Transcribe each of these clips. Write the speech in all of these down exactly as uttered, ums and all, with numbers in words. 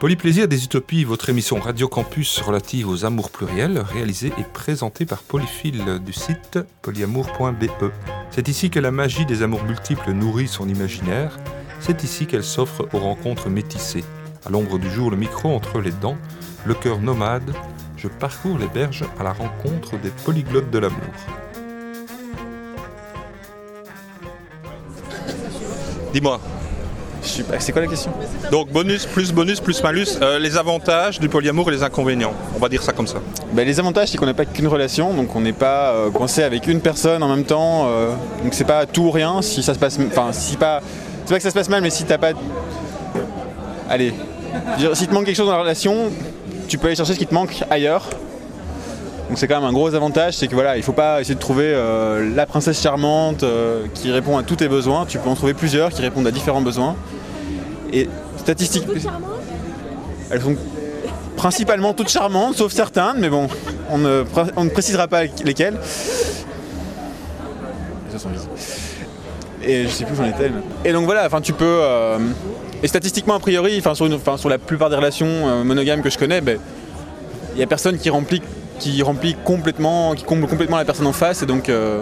Polyplaisir des Utopies, votre émission Radio Campus relative aux amours pluriels, réalisée et présentée par Polyphile du site polyamour point b e. C'est ici que la magie des amours multiples nourrit son imaginaire. C'est ici qu'elle s'offre aux rencontres métissées. À l'ombre du jour, le micro entre les dents, le cœur nomade, je parcours les berges à la rencontre des polyglottes de l'amour. Dis-moi. C'est quoi la question? Donc bonus, plus bonus, plus malus, euh, les avantages du polyamour et les inconvénients. On va dire ça comme ça. Ben, les avantages, c'est qu'on n'a pas qu'une relation, donc on n'est pas euh, coincé avec une personne en même temps. Euh, donc c'est pas tout ou rien. Si ça se passe, enfin si pas, c'est pas que ça se passe mal, mais si t'as pas, allez, dire, si te manque quelque chose dans la relation, tu peux aller chercher ce qui te manque ailleurs. Donc c'est quand même un gros avantage, c'est que voilà, il faut pas essayer de trouver euh, la princesse charmante euh, qui répond à tous tes besoins. Tu peux en trouver plusieurs qui répondent à différents besoins. Et statistiquement, elles sont principalement toutes charmantes, sauf certaines, mais bon, on ne, on ne précisera pas lesquelles. Et je sais plus où j'en étais. Et donc voilà, enfin tu peux. Euh, et statistiquement a priori, enfin sur, une, enfin, sur la plupart des relations euh, monogames que je connais, ben, il y a personne qui remplit, qui remplit complètement, qui comble complètement la personne en face, et donc euh,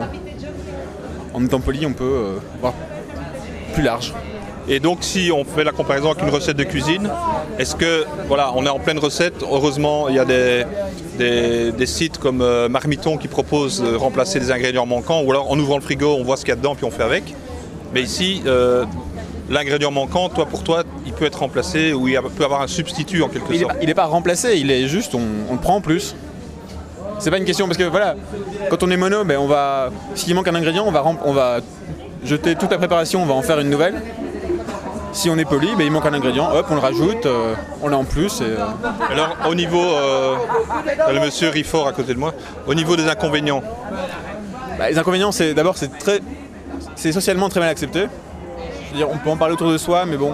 en étant poli, on peut euh, voir plus large. Et donc si on fait la comparaison avec une recette de cuisine, est-ce que, voilà, on est en pleine recette, heureusement il y a des, des, des sites comme euh, Marmiton qui proposent de remplacer les ingrédients manquants, ou alors en ouvrant le frigo on voit ce qu'il y a dedans puis on fait avec. Mais ici, euh, l'ingrédient manquant, toi pour toi, il peut être remplacé ou il peut avoir un substitut en quelque il sorte. Il n'est pas remplacé, il est juste, on, on le prend en plus. C'est pas une question parce que voilà, quand on est mono, ben on va, s'il manque un ingrédient, on va, on va jeter toute la préparation, on va en faire une nouvelle. Si on est poli, ben il manque un ingrédient, hop, on le rajoute, euh, on l'a en plus. Et, euh... Alors au niveau, euh, le monsieur Riffort à côté de moi, au niveau des inconvénients. Bah, les inconvénients, c'est d'abord c'est très, c'est socialement très mal accepté. Je veux dire, on peut en parler autour de soi, mais bon,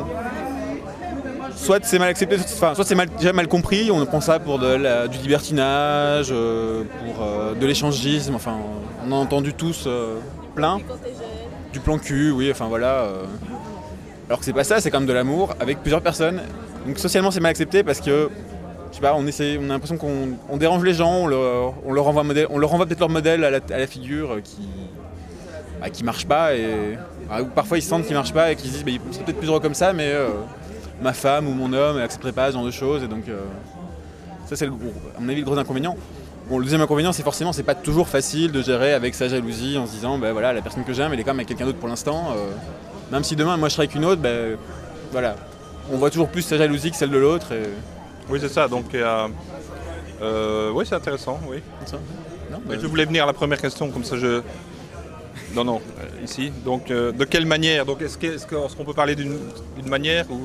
soit c'est mal accepté, enfin, soit c'est mal, déjà mal compris. On prend ça pour de la, du libertinage, euh, pour euh, de l'échangisme. Enfin, on a entendu tous euh, plein. Du plan cul, oui. Enfin voilà. Euh... Alors que c'est pas ça, c'est quand même de l'amour avec plusieurs personnes. Donc socialement c'est mal accepté parce que je sais pas, on essaie, on a l'impression qu'on on dérange les gens, on leur, on leur renvoie modèle, on leur renvoie peut-être leur modèle à la, à la figure qui bah, qui marche pas et bah, parfois ils se sentent qu'ils marchent pas et qu'ils se disent bah, il serait peut-être plus heureux comme ça, mais euh, ma femme ou mon homme n'accepterait pas ce genre de choses et donc euh, ça c'est le, à mon avis le gros inconvénient. Bon, le deuxième inconvénient c'est forcément c'est pas toujours facile de gérer avec sa jalousie en se disant bah voilà la personne que j'aime elle est quand même avec quelqu'un d'autre pour l'instant. Euh, Même si demain, moi, je serai avec une autre, ben, voilà. On voit toujours plus sa jalousie que celle de l'autre. Et... Oui, c'est ça. Donc, euh, euh, oui, c'est intéressant, oui. Ça non, ben... Je voulais venir à la première question, comme ça je... Non, non, euh, ici. Donc, euh, de quelle manière donc, est-ce, que, est-ce, que, est-ce qu'on peut parler d'une, d'une manière ou...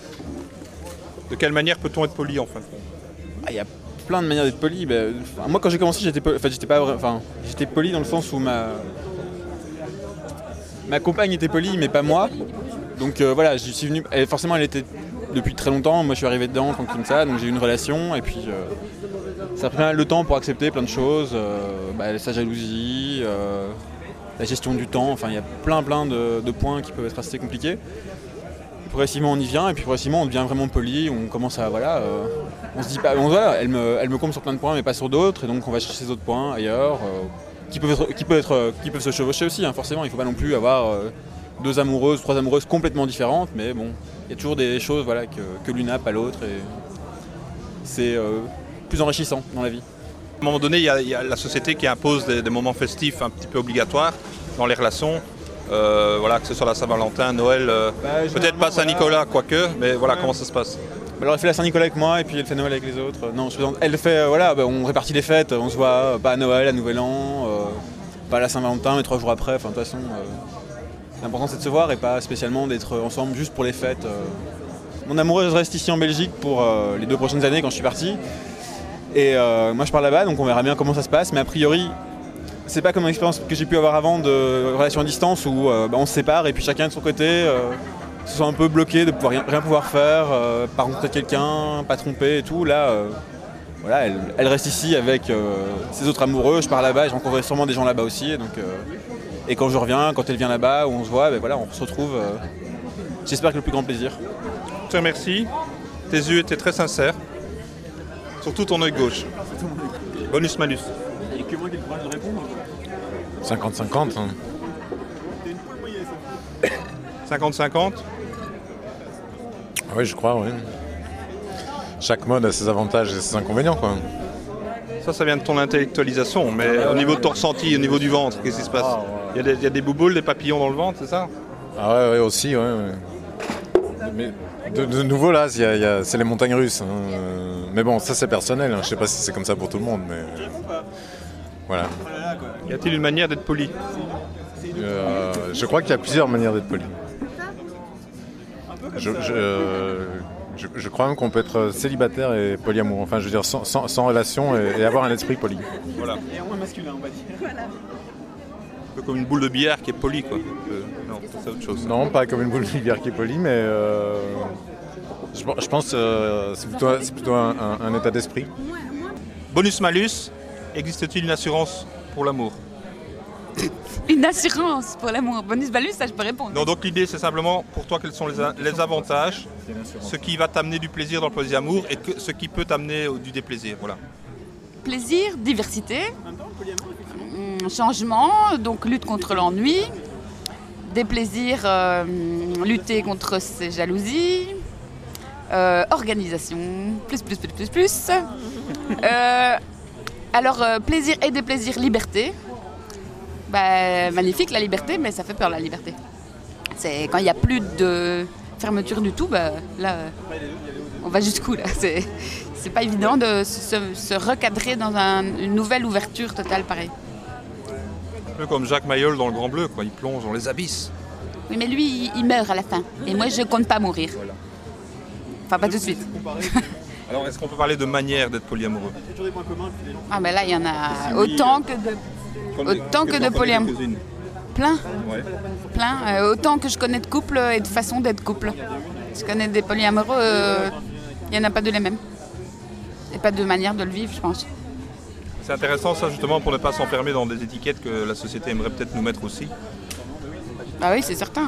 De quelle manière peut-on être poli, en fin de compte? Ah, il y a plein de manières d'être poli. Ben, moi, quand j'ai commencé, j'étais, poli, enfin, j'étais, pas, enfin, j'étais poli dans le sens où ma... Ma compagne était polie, mais pas moi. Donc euh, voilà, j'y suis venu. Elle, forcément, elle était depuis très longtemps. Moi, je suis arrivé dedans, tranquille comme ça. Donc j'ai eu une relation. Et puis, euh, ça a pris pas mal de temps pour accepter plein de choses. Euh, bah, sa jalousie, euh, la gestion du temps. Enfin, il y a plein, plein de, de points qui peuvent être assez compliqués. Progressivement, on y vient. Et puis, progressivement, on devient vraiment poli. On commence à, voilà, euh, on se dit pas. Bon, voilà, elle me, elle me comble sur plein de points, mais pas sur d'autres. Et donc, on va chercher ces autres points ailleurs. Euh, Qui peuvent, être, qui, peuvent être, qui peuvent se chevaucher aussi, hein, forcément. Il ne faut pas non plus avoir euh, deux amoureuses, trois amoureuses complètement différentes, mais bon, il y a toujours des choses voilà, que, que l'une n'a pas l'autre, et c'est euh, plus enrichissant dans la vie. À un moment donné, il y a, il y a la société qui impose des, des moments festifs un petit peu obligatoires dans les relations, euh, voilà, que ce soit la Saint-Valentin, Noël, euh, bah, peut-être pas Saint-Nicolas, voilà. Quoique, mais voilà, ouais. Comment ça se passe? Alors elle fait la Saint-Nicolas avec moi et puis elle fait Noël avec les autres. Non, je plaisante. Elle fait, euh, voilà, bah, on répartit les fêtes, on se voit euh, pas à Noël, à Nouvel An, euh, pas à la Saint-Valentin, mais trois jours après. Enfin, de toute façon, euh, l'important c'est de se voir et pas spécialement d'être ensemble juste pour les fêtes. Euh. Mon amoureuse reste ici en Belgique pour euh, les deux prochaines années quand je suis parti. Et euh, moi je pars là-bas, donc on verra bien comment ça se passe. Mais a priori, c'est pas comme une expérience que j'ai pu avoir avant de relation à distance où euh, bah, on se sépare et puis chacun de son côté. Euh, se sont un peu bloqués de pouvoir rien, rien pouvoir faire, euh, pas rencontrer quelqu'un, pas tromper et tout. Là, euh, voilà, elle, elle reste ici avec euh, ses autres amoureux. Je pars là-bas, et je rencontrerai sûrement des gens là-bas aussi. Et, donc, euh, et quand je reviens, quand elle vient là-bas, où on se voit, ben voilà, on se retrouve. Euh, j'espère que le plus grand plaisir. Je te remercie. Tes yeux étaient très sincères. Surtout ton œil gauche. Bonus-malus. Et que moi qui ai le courage de répondre. cinquante cinquante. Hein. cinquante cinquante. Oui, je crois, oui. Chaque mode a ses avantages et ses inconvénients, quoi. Ça, ça vient de ton intellectualisation, mais au niveau de ton ressenti, au niveau du ventre, qu'est-ce qui se passe? Il y a des, il y a des bouboules, des papillons dans le ventre, c'est ça? Ah ouais, ouais, aussi, ouais. ouais. Mais de, de nouveau, là, il y a, il y a, c'est les montagnes russes. Hein. Mais bon, ça, c'est personnel. Hein. Je sais pas si c'est comme ça pour tout le monde, mais... Voilà. Y a-t-il une manière d'être poli? euh, Je crois qu'il y a plusieurs manières d'être poli. Je, je, euh, je, je crois même qu'on peut être célibataire et polyamoureux. Enfin, je veux dire, sans, sans, sans relation et, et avoir un esprit poli. Voilà. Et au moins masculin, on va dire. Voilà. Un peu comme une boule de billard qui est polie, quoi. Euh, non, c'est autre chose. Non, pas comme une boule de billard qui est polie, mais euh, je, je pense que euh, c'est plutôt, c'est plutôt un, un, un état d'esprit. Bonus-malus, existe-t-il une assurance pour l'amour? Une assurance pour l'amour. Bonus-malus, ça je peux répondre. Non, donc l'idée c'est simplement pour toi quels sont les, a- les avantages, ce qui va t'amener du plaisir dans le polyamour et que, ce qui peut t'amener au- du déplaisir. Voilà. Plaisir, diversité, hum, changement, donc lutte contre l'ennui, déplaisir, euh, lutter contre ses jalousies, euh, organisation, plus, plus, plus, plus, plus. Euh, alors, euh, plaisir et déplaisir, liberté. Bah, magnifique la liberté, mais ça fait peur la liberté. C'est quand il n'y a plus de fermeture du tout, bah, là, euh, on va jusqu'où là. C'est, c'est pas évident de se, se recadrer dans un, une nouvelle ouverture totale pareil. Un peu comme Jacques Mayol dans Le Grand Bleu, quoi. Il plonge dans les abysses. Oui, mais lui, il, il meurt à la fin. Et moi, je compte pas mourir. Enfin, pas tout de suite. Alors, est-ce qu'on peut parler de manière d'être polyamoureux? Ah, mais là, il y en a autant que de, autant que de polyamoureux. Plein, Ouais. plein. Euh, autant que je connais de couples et de façons d'être couple. Je connais des polyamoureux, euh, il n'y en a pas de les mêmes. Et pas de manière de le vivre, je pense. C'est intéressant ça justement pour ne pas s'enfermer dans des étiquettes que la société aimerait peut-être nous mettre aussi. Ah oui, c'est certain.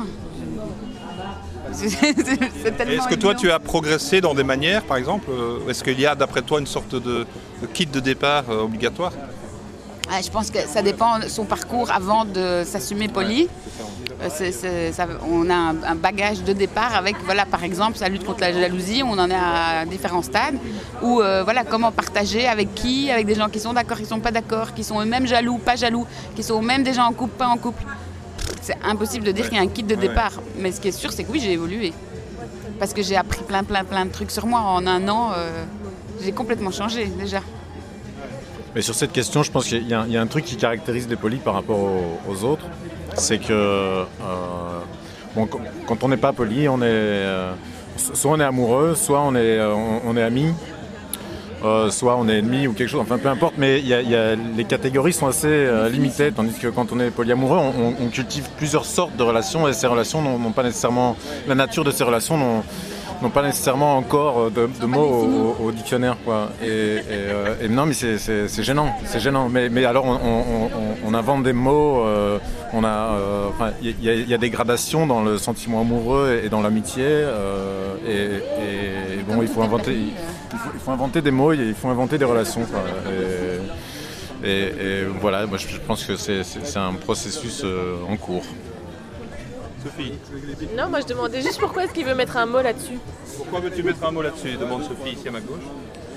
C'est, c'est, c'est tellement Et est-ce que toi évident. tu as progressé dans des manières par exemple? euh, Est-ce qu'il y a d'après toi une sorte de, de kit de départ euh, obligatoire? Ah, je pense que ça dépend de son parcours avant de s'assumer poli. Euh, c'est- c'est- ça- on a un, un bagage de départ avec, voilà, par exemple, sa lutte contre la jalousie, on en est à différents stades. Ou euh, voilà, comment partager, avec qui, avec des gens qui sont d'accord, qui ne sont pas d'accord, qui sont eux-mêmes jaloux, pas jaloux, qui sont même déjà en couple, pas en couple. C'est impossible de dire qu'il y a un kit de départ. Mais ce qui est sûr, c'est que oui, j'ai évolué. Parce que j'ai appris plein, plein, plein de trucs sur moi. En un an, euh, j'ai complètement changé déjà. Mais sur cette question, je pense qu'il y a, il y a un truc qui caractérise les polis par rapport aux, aux autres, c'est que euh, bon, quand- quand on n'est pas poli, on est euh, soit on est amoureux, soit on est, euh, on, on est amis, euh, soit on est ennemi ou quelque chose, enfin peu importe, mais il y a, il y a- les catégories sont assez euh, limitées, tandis que quand on est polyamoureux, on, on- on cultive plusieurs sortes de relations et ces relations n'ont n'ont pas nécessairement, la nature de ces relations n'ont n'ont pas nécessairement encore de, de mots au, au dictionnaire, quoi. Et, et, euh, et non, mais c'est, c'est, c'est gênant, c'est gênant. Mais, mais alors, on, on, on, on invente des mots. Euh, on a, euh, enfin, il y, a- il y a des gradations dans le sentiment amoureux et dans l'amitié. Euh, et, et bon, il faut inventer, il faut, il faut inventer des mots, il faut inventer des relations, quoi. Et, et, et voilà, moi, je je pense que c'est, c'est, c'est un processus euh, en cours. Sophie, Non, moi je demandais juste pourquoi est-ce qu'il veut mettre un mot là-dessus. pourquoi veux-tu mettre un mot là-dessus? Demande Sophie ici à ma gauche.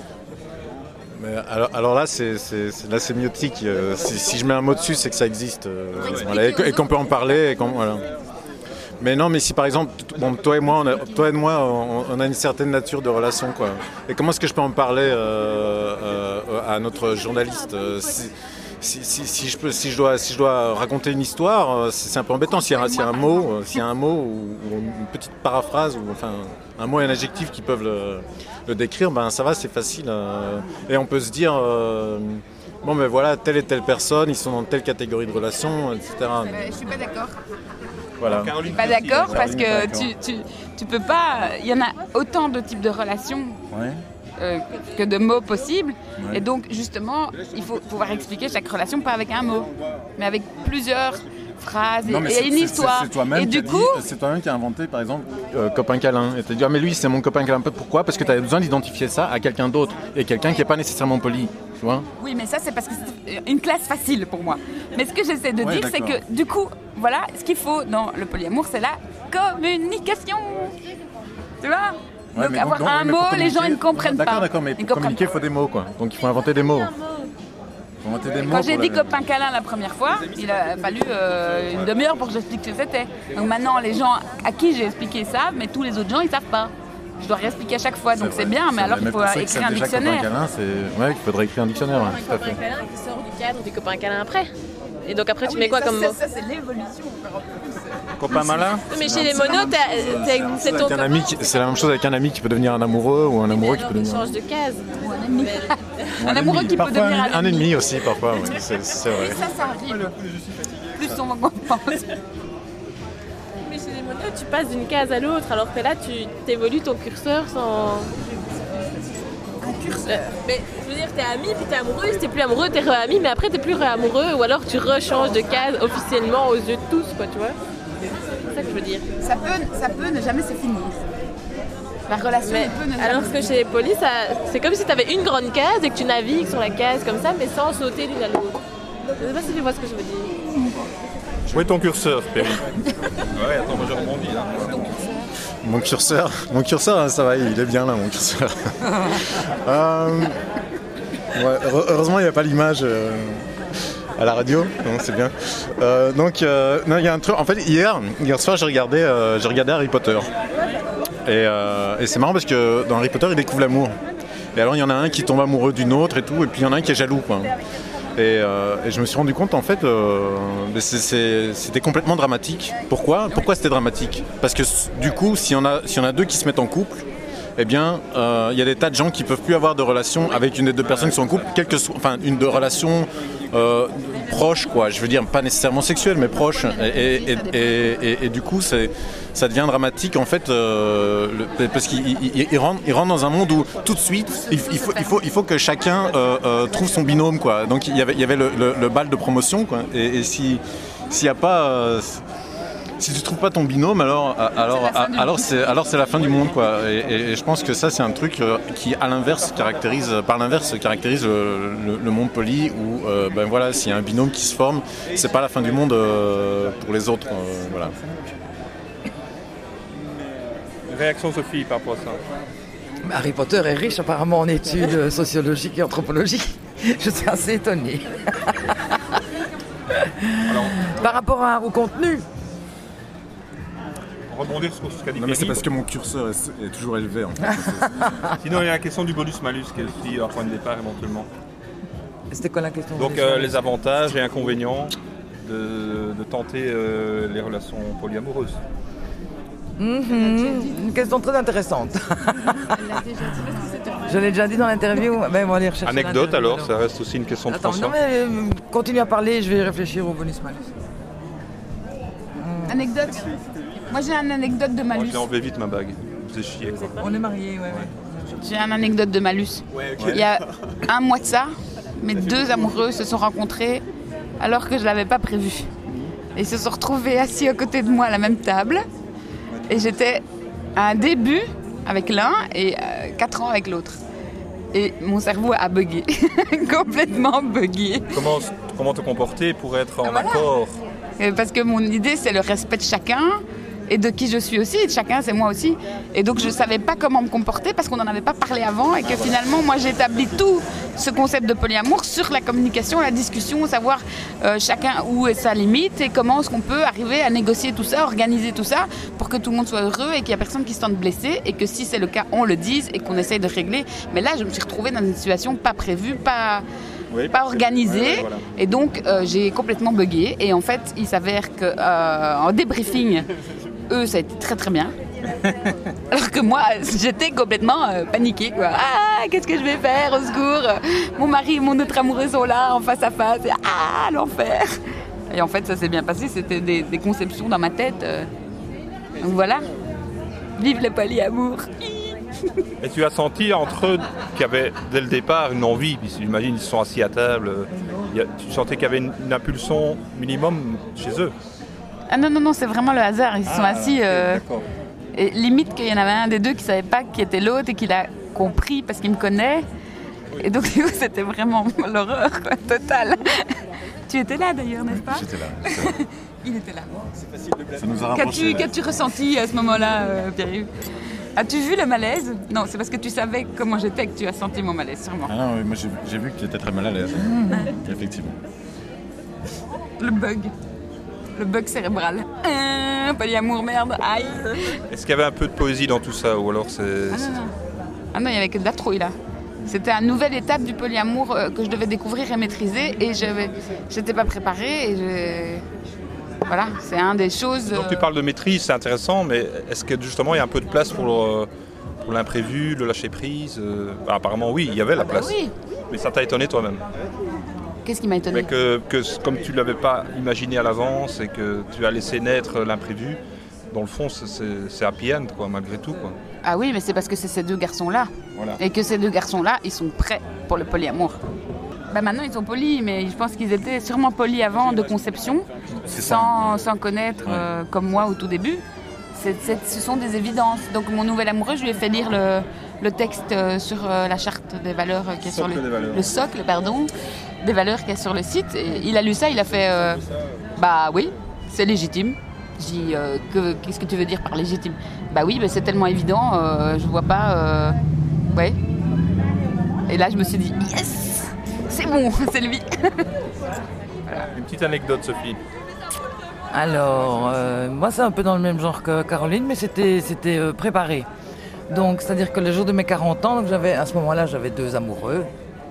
Mais alors, alors là, c'est, c'est, c'est la sémiotique. Euh, si, si je mets un mot dessus, c'est que ça existe. euh, voilà, et, que- et qu'on peut en parler. Et qu'on, voilà. Mais non, mais si par exemple, t- bon, toi et moi, on a, toi et moi, on, on a une certaine nature de relation, quoi. Et comment est-ce que je peux en parler euh, euh, à notre journaliste euh, si, si, si, si je peux, si je dois, si je dois raconter une histoire, euh, c'est, c'est un peu embêtant. S'il y a, un- s'il y a un mot, euh, s'il y a un mot ou, ou une petite paraphrase ou enfin un mot et un adjectif qui peuvent le, le décrire, ben ça va, c'est facile. euh, et on peut se dire. euh, Bon, ben voilà, telle et telle personne, ils sont dans telle catégorie de relation, et cetera. Euh, je suis pas d'accord. Voilà. Caroline Pas Petit, d'accord hein. parce Caroline, que d'accord. tu, tu, tu peux pas. Il y en a autant de types de relations Ouais. euh, que de mots possibles. Ouais. Et donc, justement, il faut pouvoir expliquer chaque relation, pas avec un mot, mais avec plusieurs phrase et, Non, mais et c'est- une c'est- histoire. c'est- C'est toi-même Et qui, du a coup, dit- c'est toi-même qui a inventé, par exemple, euh, copain câlin. Et t'as dit, ah, mais lui, c'est mon copain câlin. Pourquoi? Parce que tu avais besoin d'identifier ça à quelqu'un d'autre. Et quelqu'un qui n'est pas nécessairement poli. Tu vois? oui, mais ça c'est parce que c'est une classe facile pour moi. Mais ce que j'essaie de Ouais, dire, c'est d'accord. que du coup, voilà, ce qu'il faut dans le polyamour, c'est la communication. Tu vois? Ouais, Donc mais avoir donc- un ouais, mais mot, pour les gens ils ne communiquer- comprennent pas. D'accord, d'accord, mais Ils pour comprennent communiquer, il pas. faut des mots, quoi. Donc il faut inventer des mots. Faut inventer des mots. Quand j'ai pour dit la- copain câlin la première fois, il a fallu euh, une demi-heure pour que j'explique ce que c'était. Donc maintenant, les gens à qui j'ai expliqué savent, mais tous les autres gens, ils savent pas. Je dois réexpliquer à chaque fois, donc c'est vrai, bien, mais c'est alors vrai. il faut pour ceux qui écrire un savent déjà copain dictionnaire. câlin, c'est... Ouais, il faudrait écrire un dictionnaire, ouais, tout à fait. Copain câlin qui sort du cadre du copain câlin après. Et donc après, tu Oui, mets quoi ça, comme ça, mot? Ça, c'est l'évolution. Copain malin. Oui, mais chez les monos, t'as- t'as- c'est ton Avec un copain. ami qui- C'est la même chose avec un ami qui peut devenir un amoureux ou un amoureux qui peut Alors, il devenir change de case. Ou un ennemi. un Un amoureux ennemi. qui peut Parfois devenir un, un un ennemi. ennemi aussi, parfois, oui, c'est, c'est vrai. Et ça, ça arrive. Plus on va pense. Mais chez les monos, tu passes d'une case à l'autre, alors que là, tu évolues ton curseur sans. Un curseur. Mais je veux dire, t'es ami, puis t'es amoureux, si t'es plus amoureux, t'es re-ami, mais après t'es plus re-amoureux, ou alors tu rechanges de case officiellement aux yeux de tous, quoi, tu vois. C'est ça que je veux dire. Ça peut, ça peut ne jamais se finir. La relation Mais ne peut ne jamais alors se que finir. chez les polis, ça- c'est comme si t'avais une grande case et que tu navigues sur la case comme ça, mais sans sauter l'une à l'autre. Je sais pas si tu vois ce que je veux dire. Où est ton curseur, Perry? Ouais, attends, moi je rebondis là. Mon curseur, mon curseur, ça va, il est bien là, mon curseur. Euh, ouais, heure- heureusement, il n'y a pas l'image euh, à la radio, donc c'est bien. Euh, donc, euh, non, il y a un truc. En fait, hier, hier soir, j'ai regardé, euh, j'ai regardé Harry Potter. Et, euh, et c'est marrant parce que dans Harry Potter, ils découvrent l'amour. Et alors, il y en a un qui tombe amoureux d'une autre et tout, et puis il y en a un qui est jaloux, quoi. Et, euh, et je me suis rendu compte en fait, euh, mais c'est- c'est- c'était complètement dramatique. Pourquoi Pourquoi c'était dramatique? Parce que s- du coup, s'il y en a, s'il y en a deux qui se mettent en couple, eh bien, euh, il y a des tas de gens qui peuvent plus avoir de relation avec une des deux personnes qui sont en couple, quelle que soit, enfin, une de relation euh, proche, quoi. Je veux dire, pas nécessairement sexuelle, mais proche. Et, et, et, et- et du coup, c'est, ça devient dramatique en fait, euh, le- parce qu'il il- il- il rentre, il rentre dans un monde où tout de suite, il, il faut, il faut, il faut que chacun euh, euh, trouve son binôme, quoi. Donc il y avait, il y avait le, le- le bal de promotion, quoi. Et, et si, s'il n'y a pas euh, si tu trouves pas ton binôme, alors, alors, alors, c'est, alors c'est la fin du monde, quoi. Et, et- et je pense que ça, c'est un truc euh, qui, à l'inverse, caractérise, par l'inverse, caractérise le, le- le monde poli où, euh, ben voilà, s'il y a un binôme qui se forme, c'est pas la fin du monde euh, pour les autres, euh, voilà. Réaction Sophie par rapport à ça. Harry Potter est riche apparemment en études sociologiques et anthropologiques. Je suis assez étonnée. Par rapport à- au contenu, Rebondir sur ce qu'a dit Non, mais c'est Perry. parce que mon curseur est, est toujours élevé, en fait. Sinon, il y a la question du bonus-malus qui est aussi un point de départ éventuellement. c'était quoi la question? Donc, euh, les avantages et inconvénients de, de tenter euh, les relations polyamoureuses. Mhm. Une question très intéressante. Je l'ai déjà dit dans l'interview. Ben, on va aller rechercher Anecdote l'interview, alors, ça reste aussi une question de Attends, François. non mais euh, continue à parler, je vais réfléchir au bonus-malus. Anecdote. Moi j'ai une anecdote de Moi, malus. je l'ai enlevé vite ma bague. Vous faisait chier, quoi. On est mariés, ouais, ouais. J'ai une anecdote de malus. Il y a un mois de ça, mes deux amoureux se sont rencontrés alors que je ne l'avais pas prévu. Et ils se sont retrouvés assis à côté de moi à la même table. Et j'étais à un début avec l'un et euh, quatre ans avec l'autre. Et mon cerveau a bugué, complètement bugué. Comment, comment te comporter pour être en Ah, voilà. accord? Euh, Parce que mon idée, c'est le respect de chacun et de qui je suis aussi. Et de chacun, c'est moi aussi. Et donc, je ne savais pas comment me comporter parce qu'on n'en avait pas parlé avant et que finalement, moi, j'ai établi tout ce concept de polyamour sur la communication, la discussion, savoir euh, chacun où est sa limite et comment est-ce qu'on peut arriver à négocier tout ça, organiser tout ça pour que tout le monde soit heureux et qu'il n'y a personne qui se sente blessé et que si c'est le cas, on le dise et qu'on essaye de régler. Mais là, je me suis retrouvée dans une situation pas prévue, pas... Oui, pas parce que- organisé ouais, ouais, voilà. et donc euh, j'ai complètement bugué et en fait il s'avère que euh, en débriefing eux ça a été très très bien alors que moi j'étais complètement euh, paniquée quoi. Ah qu'est-ce que je vais faire au secours, mon mari et mon autre amoureux sont là en face à face et, ah l'enfer. Et en fait ça s'est bien passé, c'était des, des conceptions dans ma tête euh. Donc voilà, vive le polyamour. Et tu as senti entre eux qu'il y avait dès le départ une envie, puis j'imagine ils sont assis à table, il y a, tu sentais qu'il y avait une, une impulsion minimum chez eux? Ah non, non, non, c'est vraiment le hasard. Ils se sont Ah, assis. ok, euh, d'accord. et limite qu'il y en avait un des deux qui ne savait pas qui était l'autre et qu'il a compris parce qu'il me connaît. Et donc, du coup, c'était vraiment l'horreur, quoi, totale. Tu étais là d'ailleurs, n'est-ce pas? J'étais là. c'est vrai. Il était là. Ça nous a rapprochés. Qu'as-tu, là. qu'as-tu ressenti à ce moment-là, euh, Pierre-Yves? As-tu vu le malaise? Non, c'est parce que tu savais comment j'étais que tu as senti mon malaise, sûrement. Ah non, oui, moi j'ai, j'ai vu que tu étais très mal à l'aise. Effectivement. Le bug. Le bug cérébral. Euh, polyamour, merde, aïe. Est-ce qu'il y avait un peu de poésie dans tout ça, ou alors c'est... Ah non, non. Ah non, il n'y avait que de la trouille là. C'était une nouvelle étape du polyamour euh, que je devais découvrir et maîtriser et je n'étais pas préparée. Et je... Voilà, c'est un des choses... Donc tu parles de maîtrise, c'est intéressant, mais est-ce que justement il y a un peu de place pour, euh, pour l'imprévu, le lâcher prise euh, bah, apparemment oui, il y avait la place. Ah oui. Mais ça t'a étonné toi-même. Qu'est-ce qui m'a étonné? Mais que, que comme tu ne l'avais pas imaginé à l'avance et que tu as laissé naître l'imprévu, dans le fond c'est, c'est, c'est happy end quoi, malgré tout. Quoi. Ah oui, mais c'est parce que c'est ces deux garçons-là. Voilà. Et que ces deux garçons-là, ils sont prêts pour le polyamour. Bah maintenant ils sont polis, mais je pense qu'ils étaient sûrement polis avant de conception, sans, sans connaître Ouais. euh, comme moi au tout début. C'est, c'est, ce sont des évidences. Donc mon nouvel amoureux, je lui ai fait lire le, le texte euh, sur euh, la charte des valeurs euh, qui est sur le, Socle des valeurs. le socle, pardon, des valeurs qui est sur le site. Et il a lu ça, il a fait euh, bah oui, c'est légitime. J'ai dit euh, que, qu'est-ce que tu veux dire par légitime? Bah oui, bah, c'est tellement évident, euh, je vois pas. Euh... Ouais. Et là je me suis dit yes, c'est bon, c'est lui. Une petite anecdote Sophie. Alors, euh, moi c'est un peu dans le même genre que Caroline, mais c'était, c'était euh, préparé. Donc, c'est-à-dire que le jour de mes quarante ans, donc j'avais, à ce moment-là, j'avais deux amoureux.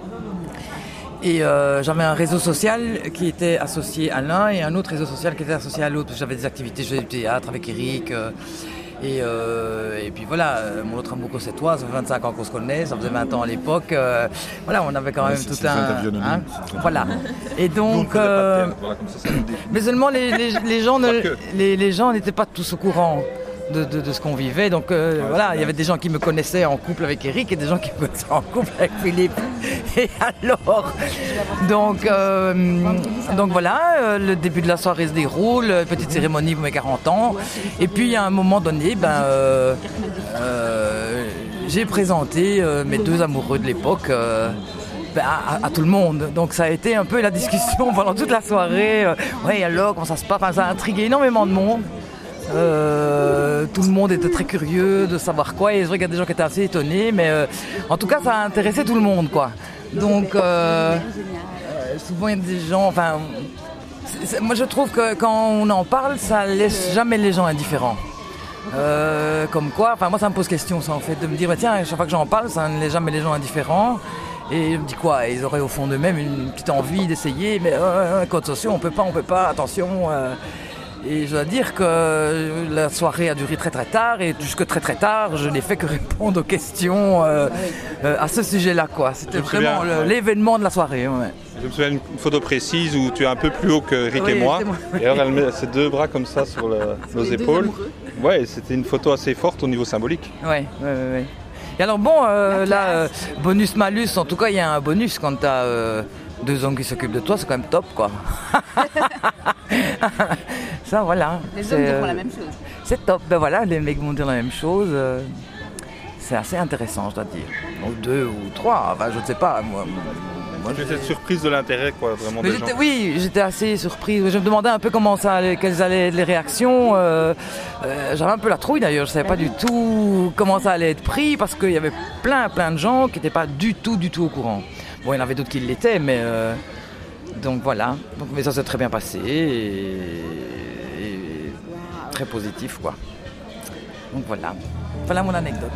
Et euh, j'avais un réseau social qui était associé à l'un et un autre réseau social qui était associé à l'autre. Parce que j'avais des activités, je faisais du théâtre avec Eric. Euh, et, euh, et puis voilà, euh, mon autre amoureux c'est toi, ça fait vingt-cinq ans qu'on se connaît, ça faisait vingt ans à l'époque. Euh, voilà, on avait quand Ouais, même c'est- tout c'est un... très anonyme, hein, c'est très voilà. Et Nous, on ne donc... faisait pas de euh, thème. Voilà, comme ça, ça nous dit. mais seulement les, les, les gens ne- Pas que. les, les gens n'étaient pas tous au courant de, de, de ce qu'on vivait. Donc euh, voilà, il y avait des gens qui me connaissaient en couple avec Eric et des gens qui me connaissaient en couple avec Philippe. Et alors, donc, euh, donc voilà, euh, le début de la soirée se déroule, petite cérémonie pour mes quarante ans. Et puis à un moment donné, ben, euh, euh, j'ai présenté euh, mes deux amoureux de l'époque. euh, ben, à, à tout le monde. Donc ça a été un peu la discussion pendant toute la soirée. Euh, ouais, alors, comment ça se passe? Enfin, ça a intrigué énormément de monde. Euh, tout le monde était très curieux de savoir quoi. Et je vois qu'il y a des gens qui étaient assez étonnés. Mais euh, en tout cas, ça a intéressé tout le monde, quoi. Donc, euh, euh, souvent, il y a des gens... Enfin, c'est- c'est- moi, je trouve que quand on en parle, ça laisse jamais les gens indifférents. Euh, comme quoi, enfin moi ça me pose question ça en fait, de me dire bah, tiens, à chaque fois que j'en parle, ça ne laisse jamais les gens indifférents. Et je me dis quoi, ils auraient au fond d'eux-mêmes une petite envie d'essayer, mais euh, code social, on peut pas, on peut pas, attention. Euh, et je dois dire que la soirée a duré très très tard et jusque très très tard, je n'ai fait que répondre aux questions euh, euh, à ce sujet-là quoi. C'était Je me souviens, vraiment le- ouais. l'événement de la soirée. Ouais. Je me souviens d'une photo précise où tu es un peu plus haut que Rick Oui, et moi. c'est moi. Et alors elle met ses deux bras comme ça sur le- nos les deux épaules. amoureux. Ouais, c'était une photo assez forte au niveau symbolique. Ouais, ouais, ouais, ouais. Et alors bon, euh, là, euh, bonus malus, en tout cas, il y a un bonus quand t'as euh, deux hommes qui s'occupent de toi, c'est quand même top, quoi. Ça, voilà. Les c'est, hommes diront euh, la même chose. C'est top. Ben voilà, les mecs vont dire la même chose. euh, c'est assez intéressant, je dois dire. Ou deux ou trois, enfin, je ne sais pas. Moi, moi Tu je- étais surprise de l'intérêt, quoi, vraiment Mais des gens. j'étais- oui, j'étais assez surprise. Je me demandais un peu comment ça allait, quelles allaient être les réactions. Euh, euh, j'avais un peu la trouille d'ailleurs. Je savais pas du tout comment ça allait être pris parce qu'il y avait plein, plein de gens qui n'étaient pas du tout, du tout au courant. Bon, il y en avait d'autres qui l'étaient, mais euh, donc voilà. Donc, mais ça s'est très bien passé et, et très positif, quoi. Donc voilà. Voilà mon anecdote.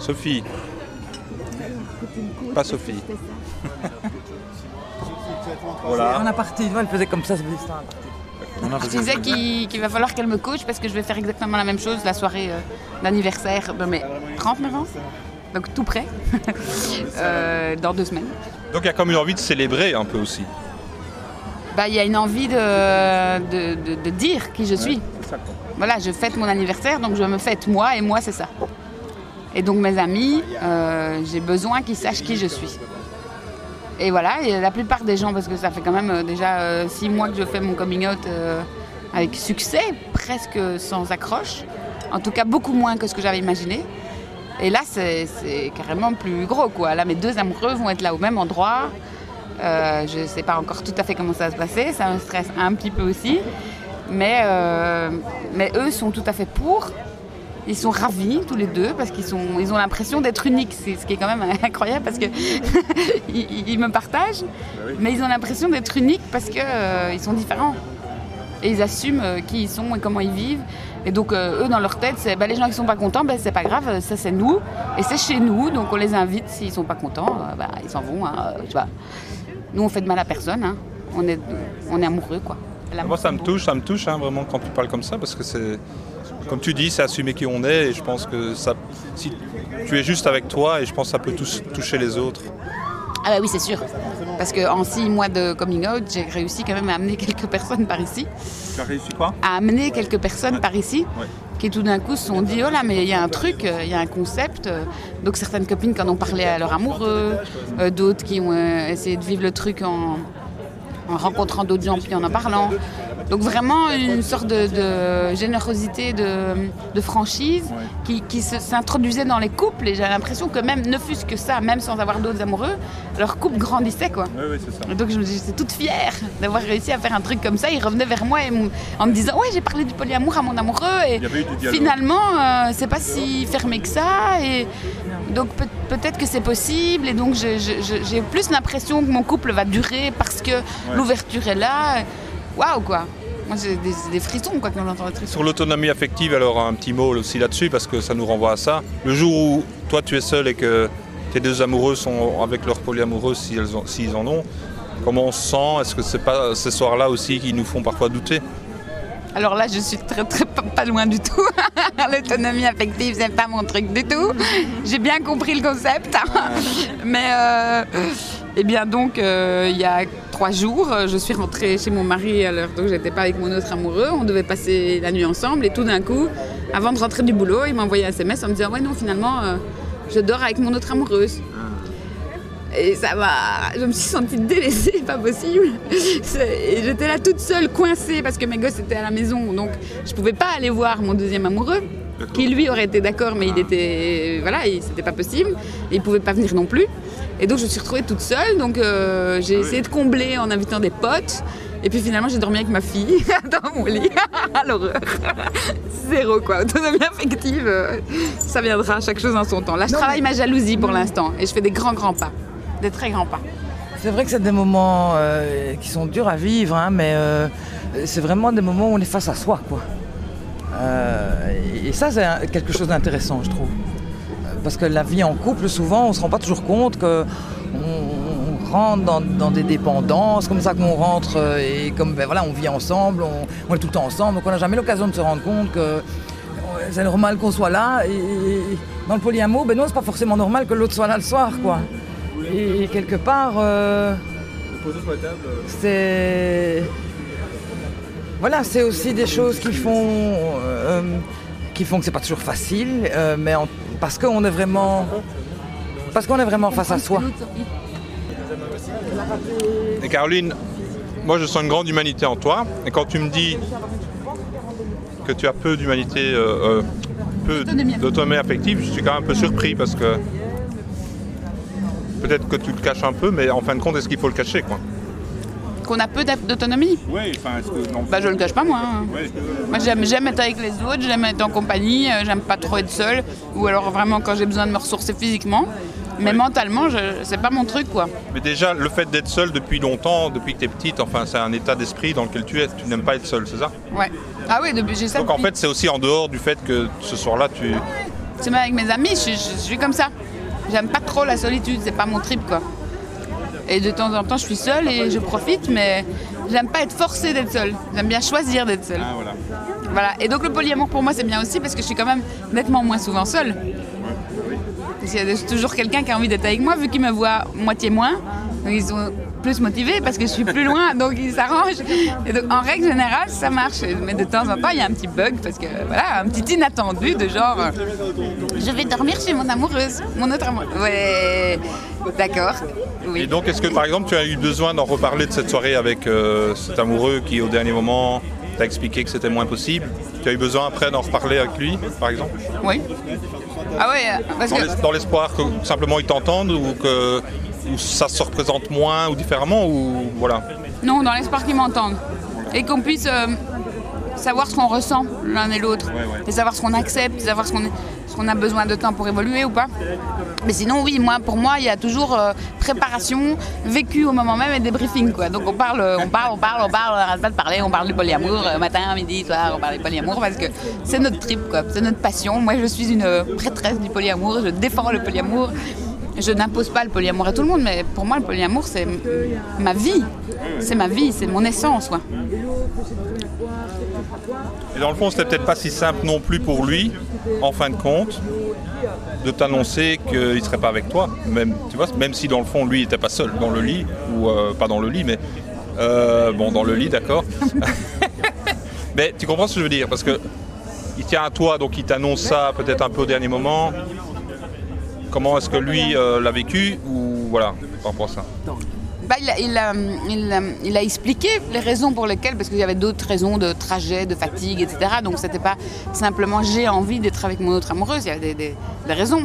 Sophie. Pas Sophie. Voilà. On a parti, elle faisait comme ça, ça faisait ça. Je disais qu'il, qu'il va falloir qu'elle me coach parce que je vais faire exactement la même chose la soirée euh, d'anniversaire de mes trente-neuf ans. Donc tout près, euh, dans deux semaines. Donc il y a comme une envie de célébrer un peu aussi. Bah, il y a une envie de, de, de, de dire qui je suis. Ouais, voilà, je fête mon anniversaire, donc je me fête moi, et moi c'est ça. Et donc mes amis, euh, j'ai besoin qu'ils sachent qui je suis. Et voilà, et la plupart des gens, parce que ça fait quand même euh, déjà euh, six mois que je fais mon coming out euh, avec succès, presque sans accroche. En tout cas, beaucoup moins que ce que j'avais imaginé. Et là, c'est, c'est carrément plus gros, quoi. Là, mes deux amoureux vont être là au même endroit. Euh, je ne sais pas encore tout à fait comment ça va se passer. Ça me stresse un petit peu aussi. Mais, euh, mais eux sont tout à fait pour. Ils sont ravis tous les deux parce qu'ils sont, ils ont l'impression d'être uniques, c'est ce qui est quand même incroyable parce que ils, ils me partagent, mais ils ont l'impression d'être uniques parce qu'ils euh, sont différents et ils assument euh, qui ils sont et comment ils vivent. Et donc euh, eux dans leur tête, c'est bah, les gens qui sont pas contents, bah, c'est pas grave, ça c'est nous et c'est chez nous, donc on les invite. S'ils sont pas contents, euh, bah, ils s'en vont. Hein, tu vois. Nous on fait de mal à personne, hein. on est, on est amoureux quoi. Moi ça me touche, ça me touche hein, vraiment quand tu parles comme ça parce que c'est comme tu dis, c'est assumer qui on est et je pense que ça, si tu es juste avec toi et je pense que ça peut tous, toucher les autres. Ah bah oui, c'est sûr. Parce qu'en six mois de coming out, j'ai réussi quand même à amener quelques personnes par ici. Tu as réussi quoi ? À amener quelques personnes ouais. par ici ouais. qui tout d'un coup se sont dit « Oh là, mais il y a un truc, il y a un concept ». Donc certaines copines qui en ont parlé à leur amoureux, euh, d'autres qui ont euh, essayé de vivre le truc en, en rencontrant d'autres gens puis en en parlant. Donc vraiment une sorte de, de générosité, de, de franchise ouais. qui, qui se, s'introduisait dans les couples et j'ai l'impression que même, ne fût-ce que ça, même sans avoir d'autres amoureux, leur couple grandissait quoi. Oui, oui, c'est ça. Et donc je me dis, j'étais toute fière d'avoir réussi à faire un truc comme ça. Ils revenaient vers moi et m- en me disant, ouais, j'ai parlé du polyamour à mon amoureux et finalement, euh, c'est pas si fermé que ça. Et donc peut- peut-être que c'est possible et donc je, je, je, j'ai plus l'impression que mon couple va durer parce que ouais. l'ouverture est là. Waouh quoi. Moi j'ai des, des frissons quoi quand j'entends des frissons. Sur l'autonomie affective, alors un petit mot aussi là-dessus parce que ça nous renvoie à ça. Le jour où toi tu es seul et que tes deux amoureux sont avec leur polyamoureux si elles ont, s'ils en ont, comment on se sent ? Est-ce que c'est pas ces soirs-là aussi qui nous font parfois douter ? Alors là, je suis très, très pas, pas loin du tout. L'autonomie affective, c'est pas mon truc du tout. J'ai bien compris le concept. Mais, euh, eh bien donc, euh, il y a trois jours, je suis rentrée chez mon mari à l'heure où j'étais pas avec mon autre amoureux. On devait passer la nuit ensemble et tout d'un coup, avant de rentrer du boulot, il m'a envoyé un S M S en me disant « Ouais, non, finalement, euh, je dors avec mon autre amoureuse. » Et ça m'a... Je me suis sentie délaissée, pas possible. Et j'étais là toute seule, coincée, parce que mes gosses étaient à la maison. Donc, je pouvais pas aller voir mon deuxième amoureux, d'accord. qui lui aurait été d'accord, mais il était... Voilà, il... c'était pas possible. Et il pouvait pas venir non plus. Et donc, je me suis retrouvée toute seule. Donc, euh, j'ai ah oui. essayé de combler en invitant des potes. Et puis finalement, j'ai dormi avec ma fille dans mon lit. À l'horreur. Zéro, quoi. Autonomie affective, euh, ça viendra, chaque chose en son temps. Là, je non, travaille mais... ma jalousie pour l'instant. Et je fais des grands, grands pas. Des très grands pas. C'est vrai que c'est des moments euh, qui sont durs à vivre, hein, mais euh, c'est vraiment des moments où on est face à soi, quoi. Euh, et ça, c'est un, quelque chose d'intéressant, je trouve. Parce que la vie en couple, souvent, on ne se rend pas toujours compte qu'on on rentre dans, dans des dépendances, comme ça qu'on rentre et comme ben, voilà, on vit ensemble, on, on est tout le temps ensemble, donc on n'a jamais l'occasion de se rendre compte que c'est normal qu'on soit là. Et, et dans le polyamour, ben non, c'est pas forcément normal que l'autre soit là le soir, quoi. Et quelque part, euh, c'est voilà, c'est aussi des choses qui font, euh, qui font que c'est pas toujours facile, euh, mais en, parce qu'on est vraiment, parce qu'on est vraiment face à soi. Et Caroline, moi je sens une grande humanité en toi, et quand tu me dis que tu as peu d'humanité, euh, euh, peu d'autonomie affective, je suis quand même un peu surpris parce que peut-être que tu le caches un peu, mais en fin de compte, est-ce qu'il faut le cacher, quoi ? Qu'on a peu d'autonomie ? Oui, enfin, est-ce que... Non, bah, je le cache pas, moi. Hein. Ouais, que... Moi, j'aime, j'aime être avec les autres, j'aime être en compagnie, j'aime pas trop être seule, ou alors vraiment quand j'ai besoin de me ressourcer physiquement. Mais ouais. mentalement, je... c'est pas mon truc, quoi. Mais déjà, le fait d'être seule depuis longtemps, depuis que t'es petite, enfin, c'est un état d'esprit dans lequel tu es. Tu n'aimes pas être seule, c'est ça ? Ouais. Ah oui, depuis, j'ai ça Donc depuis... en fait, c'est aussi en dehors du fait que ce soir-là, tu... C'est même avec mes amis, je, je, je suis comme ça. J'aime pas trop la solitude, c'est pas mon trip quoi. Et de temps en temps, je suis seule et je profite, mais j'aime pas être forcée d'être seule. J'aime bien choisir d'être seule. Ah, voilà. Voilà. Et donc le polyamour pour moi, c'est bien aussi parce que je suis quand même nettement moins souvent seule. Parce qu'il y a toujours quelqu'un qui a envie d'être avec moi, vu qu'ils me voient moitié moins. Donc ils sont plus motivés parce que je suis plus loin, donc ils s'arrangent. Et donc en règle générale, ça marche. Mais de temps en temps, il y a un petit bug parce que voilà, un petit inattendu de genre, euh, je vais dormir chez mon amoureuse, mon autre amoureuse. Ouais, d'accord. Oui. Et donc, est-ce que par exemple, tu as eu besoin d'en reparler de cette soirée avec euh, cet amoureux qui, au dernier moment, t'a expliqué que c'était moins possible? Tu as eu besoin après d'en reparler avec lui, par exemple? Oui. Ah ouais, parce dans que... l'es- Dans l'espoir que simplement ils t'entendent ou que ou ça se représente moins ou différemment ou voilà. Non, dans l'espoir qu'ils m'entendent. Et qu'on puisse euh, savoir ce qu'on ressent l'un et l'autre. Ouais, ouais. Et savoir ce qu'on accepte, savoir ce qu'on ce qu'on a besoin de temps pour évoluer ou pas. Mais sinon, oui, moi, pour moi, il y a toujours euh, préparation, vécu au moment même et débriefing, quoi. Donc on parle, on parle, on parle, on parle, on n'arrête pas de parler, on parle du polyamour, euh, matin, midi, soir, on parle du polyamour parce que c'est notre trip, quoi. C'est notre passion. Moi, je suis une euh, prêtresse du polyamour, je défends le polyamour. Je n'impose pas le polyamour à tout le monde, mais pour moi, le polyamour, c'est m- ma vie. C'est ma vie, c'est mon essence, quoi. Et dans le fond, c'était peut-être pas si simple non plus pour lui, en fin de compte, de t'annoncer qu'il ne serait pas avec toi. Même, tu vois, même si dans le fond, lui, il n'était pas seul dans le lit, ou euh, pas dans le lit, mais euh, bon, dans le lit, d'accord. Mais tu comprends ce que je veux dire, parce que il tient à toi, donc il t'annonce ça peut-être un peu au dernier moment. Comment est-ce que lui euh, l'a vécu, ou voilà, par rapport à ça? Bah, il, a, il, a, il, a, il a expliqué les raisons pour lesquelles, parce qu'il y avait d'autres raisons de trajet, de fatigue, et cetera. Donc c'était pas simplement j'ai envie d'être avec mon autre amoureuse, il y avait des, des, des raisons.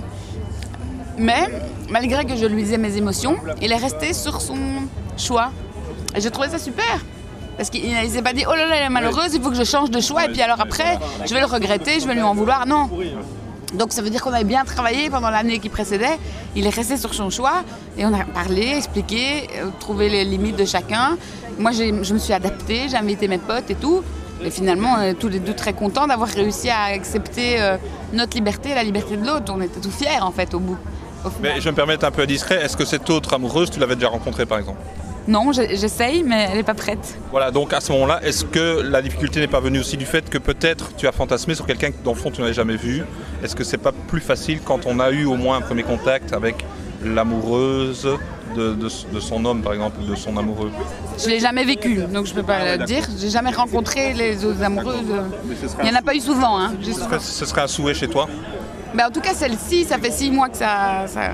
Mais malgré que je lui disais mes émotions, il est resté sur son choix. Et je trouvais ça super. Parce qu'il ne s'est pas dit oh là là, elle est malheureuse, il faut que je change de choix, et puis alors après, je vais le regretter, je vais lui en vouloir. Non. Donc ça veut dire qu'on avait bien travaillé pendant l'année qui précédait. Il est resté sur son choix et on a parlé, expliqué, euh, trouvé les limites de chacun. Moi, j'ai, je me suis adaptée, j'ai invité mes potes et tout. Et finalement, on est tous les deux très contents d'avoir réussi à accepter euh, notre liberté et la liberté de l'autre. On était tout fiers en fait au bout. Au final. Mais je vais me permettre un peu indiscret, est-ce que cette autre amoureuse, tu l'avais déjà rencontrée par exemple? Non, j'ai- j'essaye, mais elle n'est pas prête. Voilà, donc à ce moment-là, est-ce que la difficulté n'est pas venue aussi du fait que peut-être tu as fantasmé sur quelqu'un que dans le fond tu n'avais jamais vu? Est-ce que c'est pas plus facile quand on a eu au moins un premier contact avec l'amoureuse de, de, de son homme par exemple, ou de son amoureux? Je ne l'ai jamais vécu, donc je ne peux pas Ah ouais, le dire. J'ai jamais rencontré les autres amoureuses. Mais ce serait Il n'y en un- a pas eu souvent. Hein. J'ai ce souvent- serait- ce serait un souhait chez toi? Ben, en tout cas, celle-ci, ça fait six mois que ça, ça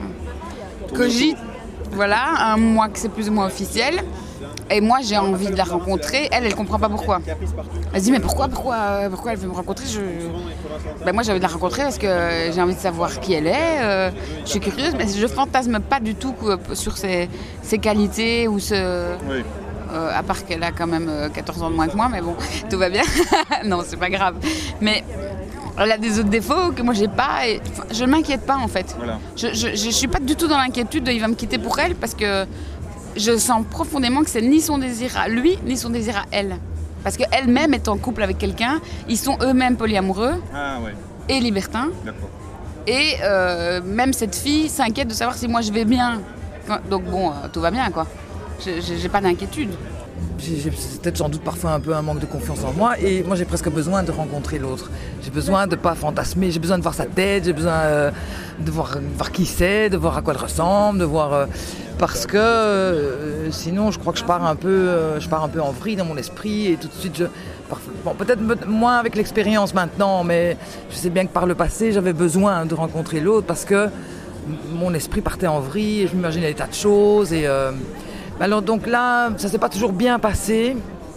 cogite. Voilà, un mois que c'est plus ou moins officiel. Et moi, j'ai envie de la rencontrer. Elle, elle comprend pas pourquoi. Elle se dit, mais pourquoi, pourquoi, euh, pourquoi elle veut me rencontrer? je... ben, Moi, j'ai envie de la rencontrer parce que j'ai envie de savoir qui elle est. euh, je suis curieuse, mais je fantasme pas du tout euh, sur ses, ses qualités ou ce... Oui. Euh, à part qu'elle a quand même euh, quatorze ans de moins que moi, mais bon, tout va bien. Non, c'est pas grave. Mais elle a des autres défauts que moi j'ai pas. Et, enfin, je ne m'inquiète pas en fait. Voilà. Je, je, je suis pas du tout dans l'inquiétude de il va me quitter pour elle parce que je sens profondément que c'est ni son désir à lui, ni son désir à elle. Parce qu'elle-même est en couple avec quelqu'un, ils sont eux-mêmes polyamoureux Ah ouais, et libertins. d'accord. Et euh, même cette fille s'inquiète de savoir si moi je vais bien. Quand- Donc bon, euh, tout va bien quoi. Je- je- J'ai pas d'inquiétude. J'ai j'ai peut-être sans doute parfois un peu un manque de confiance en moi et moi j'ai presque besoin de rencontrer l'autre. J'ai besoin de pas fantasmer, j'ai besoin de voir sa tête, j'ai besoin euh, de voir, voir qui c'est, de voir à quoi elle ressemble, de voir euh, parce que euh, sinon je crois que je pars un peu, euh, je pars un peu en vrille dans mon esprit et tout de suite je parfois- bon, peut-être me- moins avec l'expérience maintenant, mais je sais bien que par le passé j'avais besoin de rencontrer l'autre parce que m- mon esprit partait en vrille et je m'imaginais des tas de choses et euh, alors donc là, ça s'est pas toujours bien passé.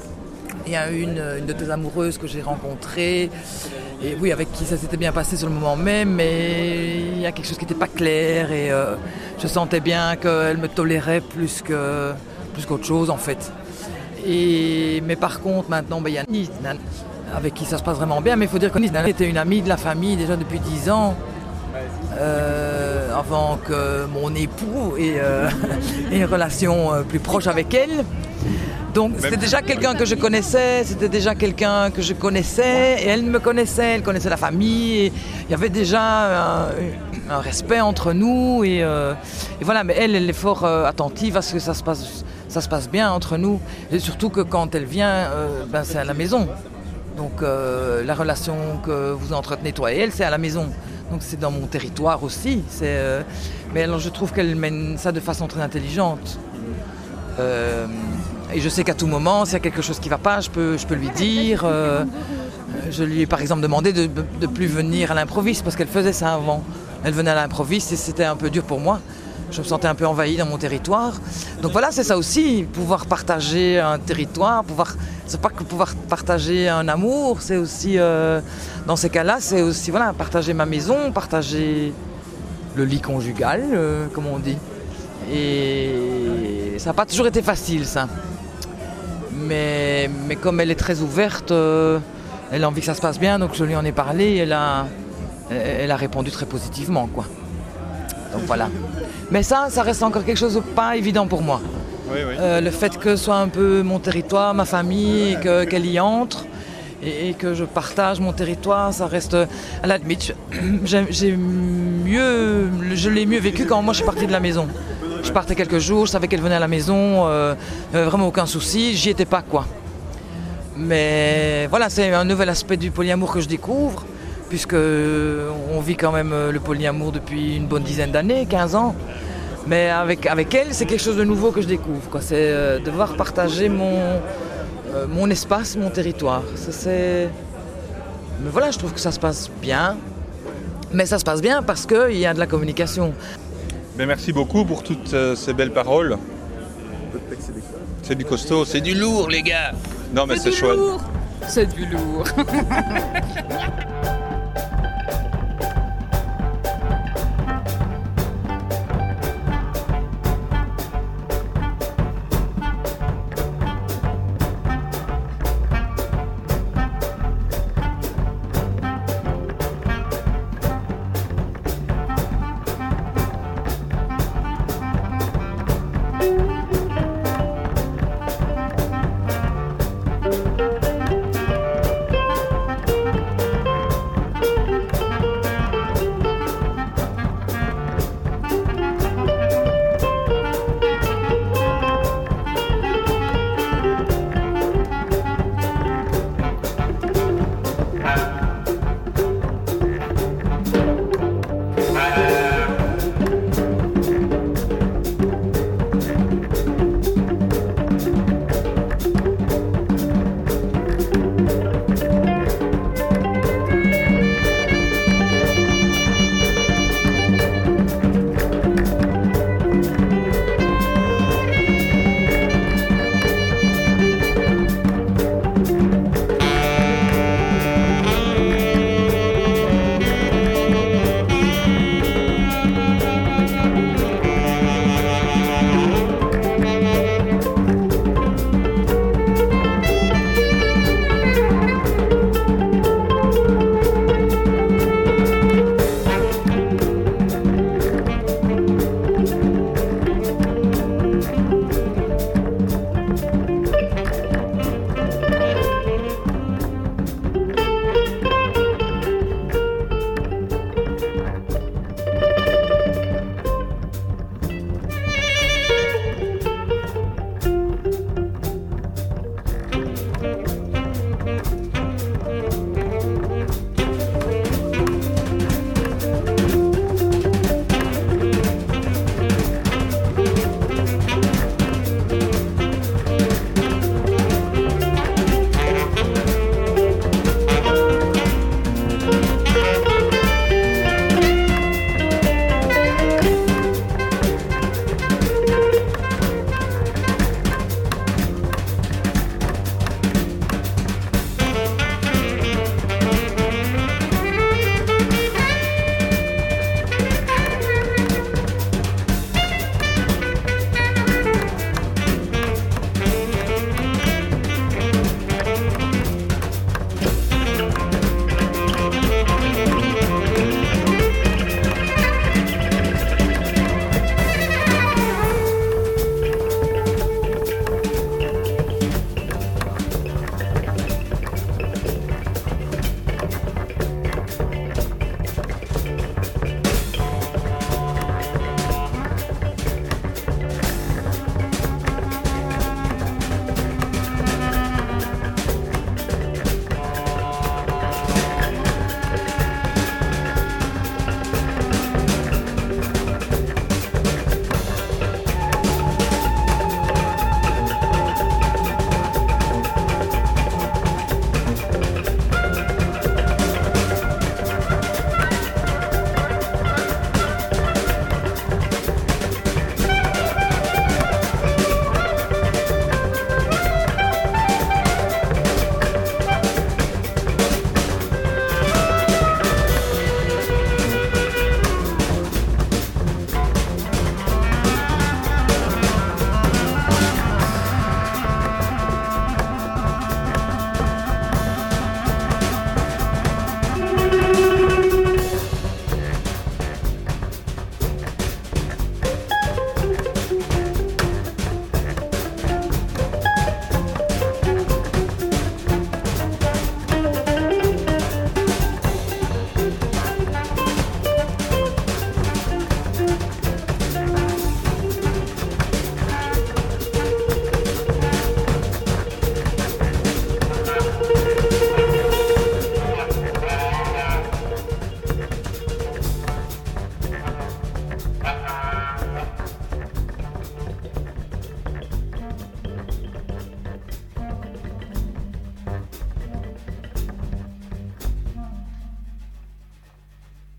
Il y a une, une de tes amoureuses que j'ai rencontrée, et oui, avec qui ça s'était bien passé sur le moment même, mais il y a quelque chose qui n'était pas clair, et euh, je sentais bien qu'elle me tolérait plus que plus qu'autre chose en fait. Et, mais par contre, maintenant, ben, il y a Nice, avec qui ça se passe vraiment bien, mais il faut dire que Nice était une amie de la famille déjà depuis dix ans. Euh, avant que mon époux ait, euh, ait une relation euh, plus proche avec elle. Donc c'était déjà quelqu'un que je connaissais, c'était déjà quelqu'un que je connaissais, et elle me connaissait, elle connaissait la famille, et il y avait déjà un, un respect entre nous, et, euh, et voilà, mais elle, elle est fort euh, attentive à ce que ça se passe, ça se passe bien entre nous, et surtout que quand elle vient, euh, ben, c'est à la maison. Donc euh, la relation que vous entretenez toi et elle, c'est à la maison. Donc c'est dans mon territoire aussi. C'est, euh, mais alors je trouve qu'elle mène ça de façon très intelligente. Euh, et je sais qu'à tout moment, s'il y a quelque chose qui ne va pas, je peux, je peux lui dire. Euh, je lui ai par exemple demandé de ne plus venir à l'improviste parce qu'elle faisait ça avant. Elle venait à l'improviste et c'était un peu dur pour moi. Je me sentais un peu envahi dans mon territoire. Donc voilà, c'est ça aussi, pouvoir partager un territoire, pouvoir, c'est pas que pouvoir partager un amour, c'est aussi, euh, dans ces cas-là, c'est aussi voilà, partager ma maison, partager le lit conjugal, euh, comme on dit. Et ça n'a pas toujours été facile, ça. Mais, mais comme elle est très ouverte, euh, elle a envie que ça se passe bien, donc je lui en ai parlé et elle a, elle a répondu très positivement, quoi. Donc voilà. Mais ça, ça reste encore quelque chose de pas évident pour moi. Oui, oui. Euh, le fait que ce soit un peu mon territoire, ma famille, et que, qu'elle y entre, et, et que je partage mon territoire, ça reste à la limite. J'ai, j'ai mieux, je l'ai mieux vécu quand moi je suis partie de la maison. Je partais quelques jours, je savais qu'elle venait à la maison, euh, vraiment aucun souci, j'y étais pas quoi. Mais voilà, c'est un nouvel aspect du polyamour que je découvre. Puisque on vit quand même le polyamour depuis une bonne dizaine d'années, quinze ans. Mais avec, avec elle, c'est quelque chose de nouveau que je découvre, quoi. C'est euh, devoir partager mon, euh, mon espace, mon territoire. Ça, c'est... Mais voilà, je trouve que ça se passe bien. Mais ça se passe bien parce qu'il y a de la communication. Mais merci beaucoup pour toutes euh, ces belles paroles. C'est du costaud, c'est du lourd les gars. Non mais c'est, c'est chouette. Lourd. C'est du lourd.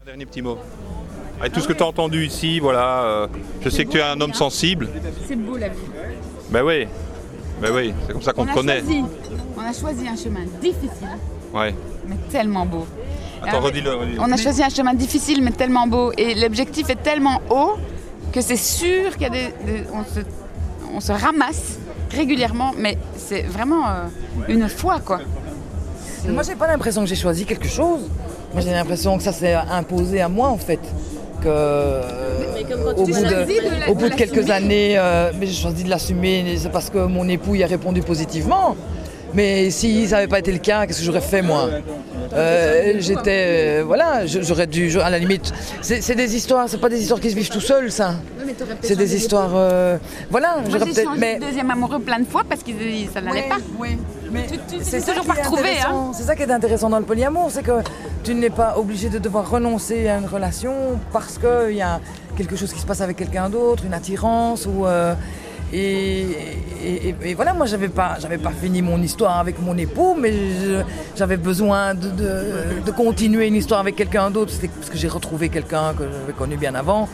Dernier petit mot. Avec tout ce que tu as entendu ici, voilà, euh, je sais que tu es un homme sensible. C'est beau la vie. Ben oui, ben oui, c'est comme ça qu'on on te a connaît. Choisi, on a choisi un chemin difficile, Ouais. mais tellement beau. Attends, Alors, redis-le. redis-le. On a choisi un chemin difficile, mais tellement beau. Et l'objectif est tellement haut que c'est sûr qu'il y a des, des- on, se, on se ramasse régulièrement, mais c'est vraiment euh, une foi, quoi. C'est- Moi, j'ai pas l'impression que j'ai choisi quelque chose. Moi, j'ai l'impression que ça s'est imposé à moi, en fait. Que Mais comme quand au, tu bout de, choisis de la- au bout de de quelques l'assumer. années, euh, mais j'ai choisi de l'assumer. C'est parce que mon époux y a répondu positivement. Mais si ça n'avait pas été le cas, qu'est-ce que j'aurais fait, moi? Euh, J'étais, euh, voilà, je- j'aurais dû, je- à la limite, c'est c'est des histoires, c'est pas des histoires qui se vivent tout seuls, ça. Oui, mais t'aurais peut-être C'est des changé histoires, euh, voilà, Moi, j'aurais j'ai peut-être, changé mais de deuxième amoureux plein de fois parce que ça n'allait Ouais, pas. oui, mais Tu- tu- tu c'est t'es ça toujours qui pas est retrouvé, intéressant. C'est ça qui est intéressant dans le polyamour, c'est que tu n'es pas obligé de devoir renoncer à une relation parce qu'il y a quelque chose qui se passe avec quelqu'un d'autre, une attirance ou euh, et, et- et- et voilà, moi j'avais pas j'avais pas fini mon histoire avec mon époux, mais je- j'avais besoin de, de- de continuer une histoire avec quelqu'un d'autre. C'était parce que j'ai retrouvé quelqu'un que j'avais connu bien avant.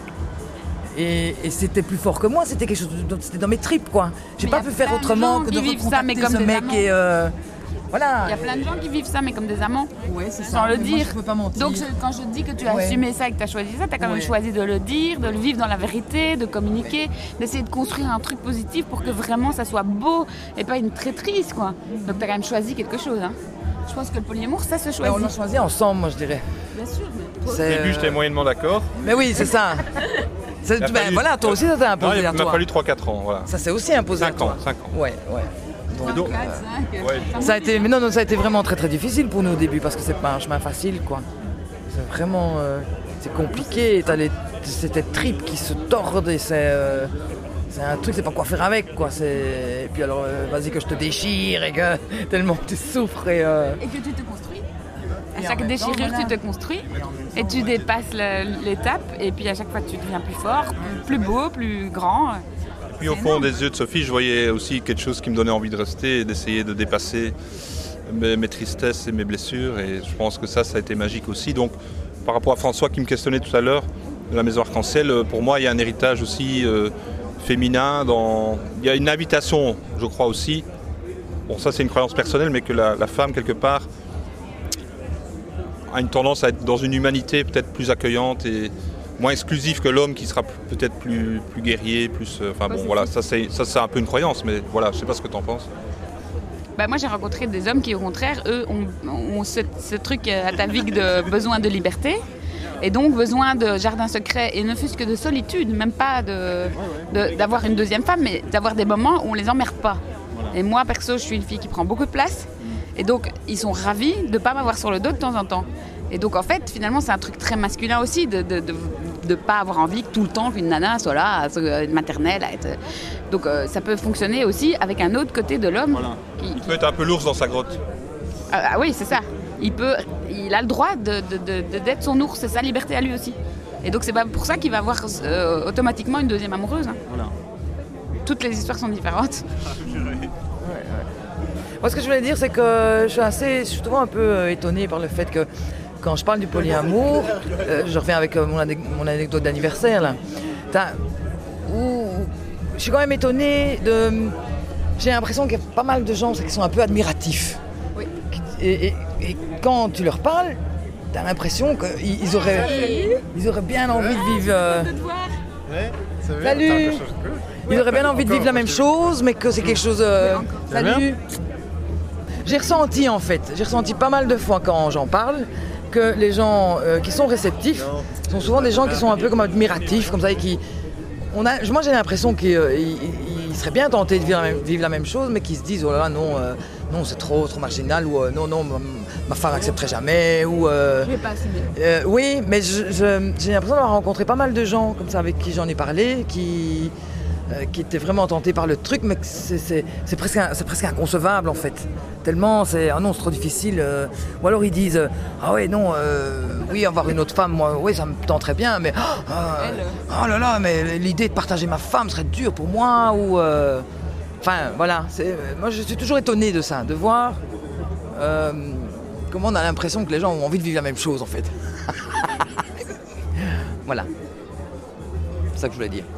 Et, et c'était plus fort que moi, c'était quelque chose, de- c'était dans mes tripes, quoi. J'ai Mais pas y a pu faire plein de autrement gens que qui de vivent ça, recontacter mais comme ce des mec amants. et euh, voilà. Il y a plein de gens qui vivent ça, mais comme des amants, Ouais, c'est sans le Moi, dire. je peux pas mentir. Donc je- quand je dis que tu as Ouais. assumé ça et que tu as choisi ça, tu as quand même Ouais. choisi de le dire, de le vivre dans la vérité, de communiquer, d'essayer de construire un truc positif pour que vraiment ça soit beau et pas une traîtrise, quoi. Donc tu as quand même choisi quelque chose. Hein. Je pense que le polyamour, ça se Ouais, choisit. on l'a choisi ensemble, moi je dirais. Bien sûr, mais toi- Au C'est, début, euh, j'étais moyennement d'accord. Mais oui, c'est ça. C'est- Il a ben, fallu- voilà, toi aussi ça t'a Non, imposé il à m'a toi. fallu trois quatre ans, voilà. Ça s'est aussi imposé à cinq toi. ans, cinq ans. Ouais, ouais. Donc, donc- quatre, cinq, Ouais. ça a été, mais non, non, ça a été vraiment très très difficile pour nous au début parce que c'est pas un chemin facile, quoi. C'est vraiment, euh, c'est compliqué. T'as les, c'est tes tripes qui se tordent et c'est, euh, c'est un truc, c'est pas quoi faire avec, quoi. C'est, et puis alors, euh, vas-y que je te déchire et que tellement que tu souffres et. euh, Et que tu te construis. À Et en chaque même temps, déchirure, voilà. tu te construis et tu dépasses le- l'étape. Et puis à chaque fois, tu deviens plus fort, plus, plus beau, plus grand. Puis au C'est fond énorme. des yeux de Sophie, je voyais aussi quelque chose qui me donnait envie de rester et d'essayer de dépasser mes, mes tristesses et mes blessures. Et je pense que ça, ça a été magique aussi. Donc, par rapport à François qui me questionnait tout à l'heure de la Maison Arc-en-Ciel, euh, pour moi, il y a un héritage aussi euh, féminin. Dans... Il y a une invitation, je crois aussi. Bon, ça, c'est une croyance personnelle, mais que la, la femme, quelque part, a une tendance à être dans une humanité peut-être plus accueillante et moins exclusif que l'homme qui sera p- peut-être plus, plus guerrier, plus... euh, Enfin bon, voilà, ça c'est, ça c'est un peu une croyance, mais voilà, je sais pas ce que tu en penses. Bah, moi, j'ai rencontré des hommes qui, au contraire, eux, ont, ont ce, ce truc euh, atavique de besoin de liberté. Et donc besoin de jardin secret, et ne fût-ce que de solitude, même pas de, de- d'avoir une deuxième femme, mais d'avoir des moments où on les emmerde pas. Et moi, perso, je suis une fille qui prend beaucoup de place. Et donc, ils sont ravis de ne pas m'avoir sur le dos de temps en temps. Et donc, en fait, finalement, c'est un truc très masculin aussi, de ne de, de, de pas avoir envie que tout le temps qu'une nana soit là, à être maternelle. À être... Donc, euh, ça peut fonctionner aussi avec un autre côté de l'homme. Qui, Il peut être un peu l'ours dans sa grotte. ah, ah oui, c'est ça. Il, peut, il a le droit de, de, de, de- d'être son ours, c'est sa liberté à lui aussi. Et donc, c'est pas pour ça qu'il va avoir euh, automatiquement une deuxième amoureuse. Hein. Toutes les histoires sont différentes. Moi, ce que je voulais dire, c'est que je suis assez, je suis souvent un peu euh, étonnée par le fait que quand je parle du polyamour, euh, je reviens avec euh, mon, ane- mon anecdote d'anniversaire là, T'as- où je suis quand même étonnée de, j'ai l'impression qu'il y a pas mal de gens qui sont un peu admiratifs. Oui. Et, et- et quand tu leur parles, t'as l'impression qu'ils ils auraient, ils auraient bien envie de vivre. euh, Salut. Ils auraient bien envie de vivre la même chose, mais que c'est quelque chose. euh, Salut. J'ai ressenti en fait, j'ai ressenti pas mal de fois quand j'en parle, que les gens euh, qui sont réceptifs sont souvent des gens qui sont un peu comme admiratifs, comme ça, et qui. On a, moi j'ai l'impression qu'ils euh, ils- ils seraient bien tentés de vivre la même, vivre la même chose, mais qu'ils se disent oh là là non, euh, non c'est trop, trop marginal, ou euh, non, non, ma, ma femme n'accepterait jamais, ou. euh, Je vais pas assumer. euh, oui, mais je- je- j'ai l'impression d'avoir rencontré pas mal de gens comme ça avec qui j'en ai parlé, qui, euh, qui étaient vraiment tentés par le truc, mais que c'est, c'est- c'est presque, un- c'est presque inconcevable en fait. Tellement c'est ah non, c'est trop difficile. euh, ou alors ils disent euh, ah ouais non, euh, oui avoir une autre femme, moi oui ça me tenterait bien, mais oh, euh, oh là là, mais l'idée de partager ma femme serait dure pour moi ou. euh, Enfin voilà, c'est, moi je suis toujours étonné de ça, de voir. euh, Comment on a l'impression que les gens ont envie de vivre la même chose en fait. Voilà. C'est ça que je voulais dire.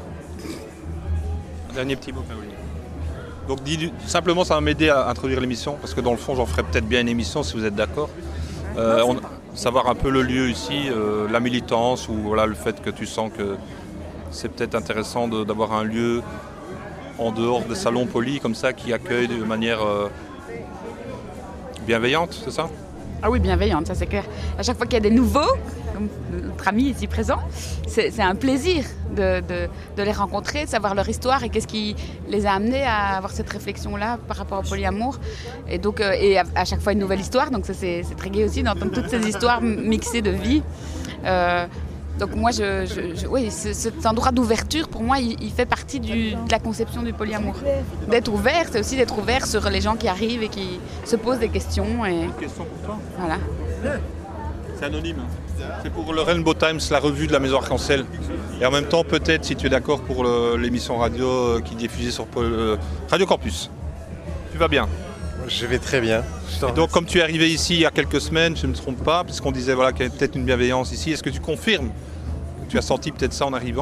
Dernier petit mot, Caroline. Donc dis, simplement, ça va m'aider à introduire l'émission, parce que dans le fond, j'en ferai peut-être bien une émission si vous êtes d'accord. Euh, on, savoir un peu le lieu ici, euh, la militance, ou voilà, le fait que tu sens que c'est peut-être intéressant de, d'avoir un lieu en dehors des salons polis comme ça, qui accueille de manière euh, bienveillante, c'est ça ? Ah oui, bienveillante, ça c'est clair. À chaque fois qu'il y a des nouveaux, comme notre ami ici présent, c'est, c'est un plaisir de, de, de les rencontrer, de savoir leur histoire et qu'est-ce qui les a amenés à avoir cette réflexion-là par rapport au polyamour. Et donc, euh, et à, à chaque fois une nouvelle histoire, donc ça c'est, c'est très gai aussi d'entendre toutes ces histoires mixées de vie. Euh, donc moi, je, je, je, oui, ce, cet endroit d'ouverture, pour moi, il, il fait partie du, de la conception du polyamour. D'être ouvert, c'est aussi d'être ouvert sur les gens qui arrivent et qui se posent des questions. Et... Une question pour toi. Voilà. C'est anonyme. C'est pour le Rainbow Times, la revue de la Maison Arc-en-Ciel. Et en même temps, peut-être, si tu es d'accord, pour le, l'émission radio qui est diffusée sur euh, Radio Campus. Tu vas bien ? Je vais très bien. Et donc, comme tu es arrivé ici il y a quelques semaines, je ne me trompe pas, puisqu'on disait voilà, qu'il y avait peut-être une bienveillance ici, est-ce que tu confirmes que tu as senti peut-être ça en arrivant ?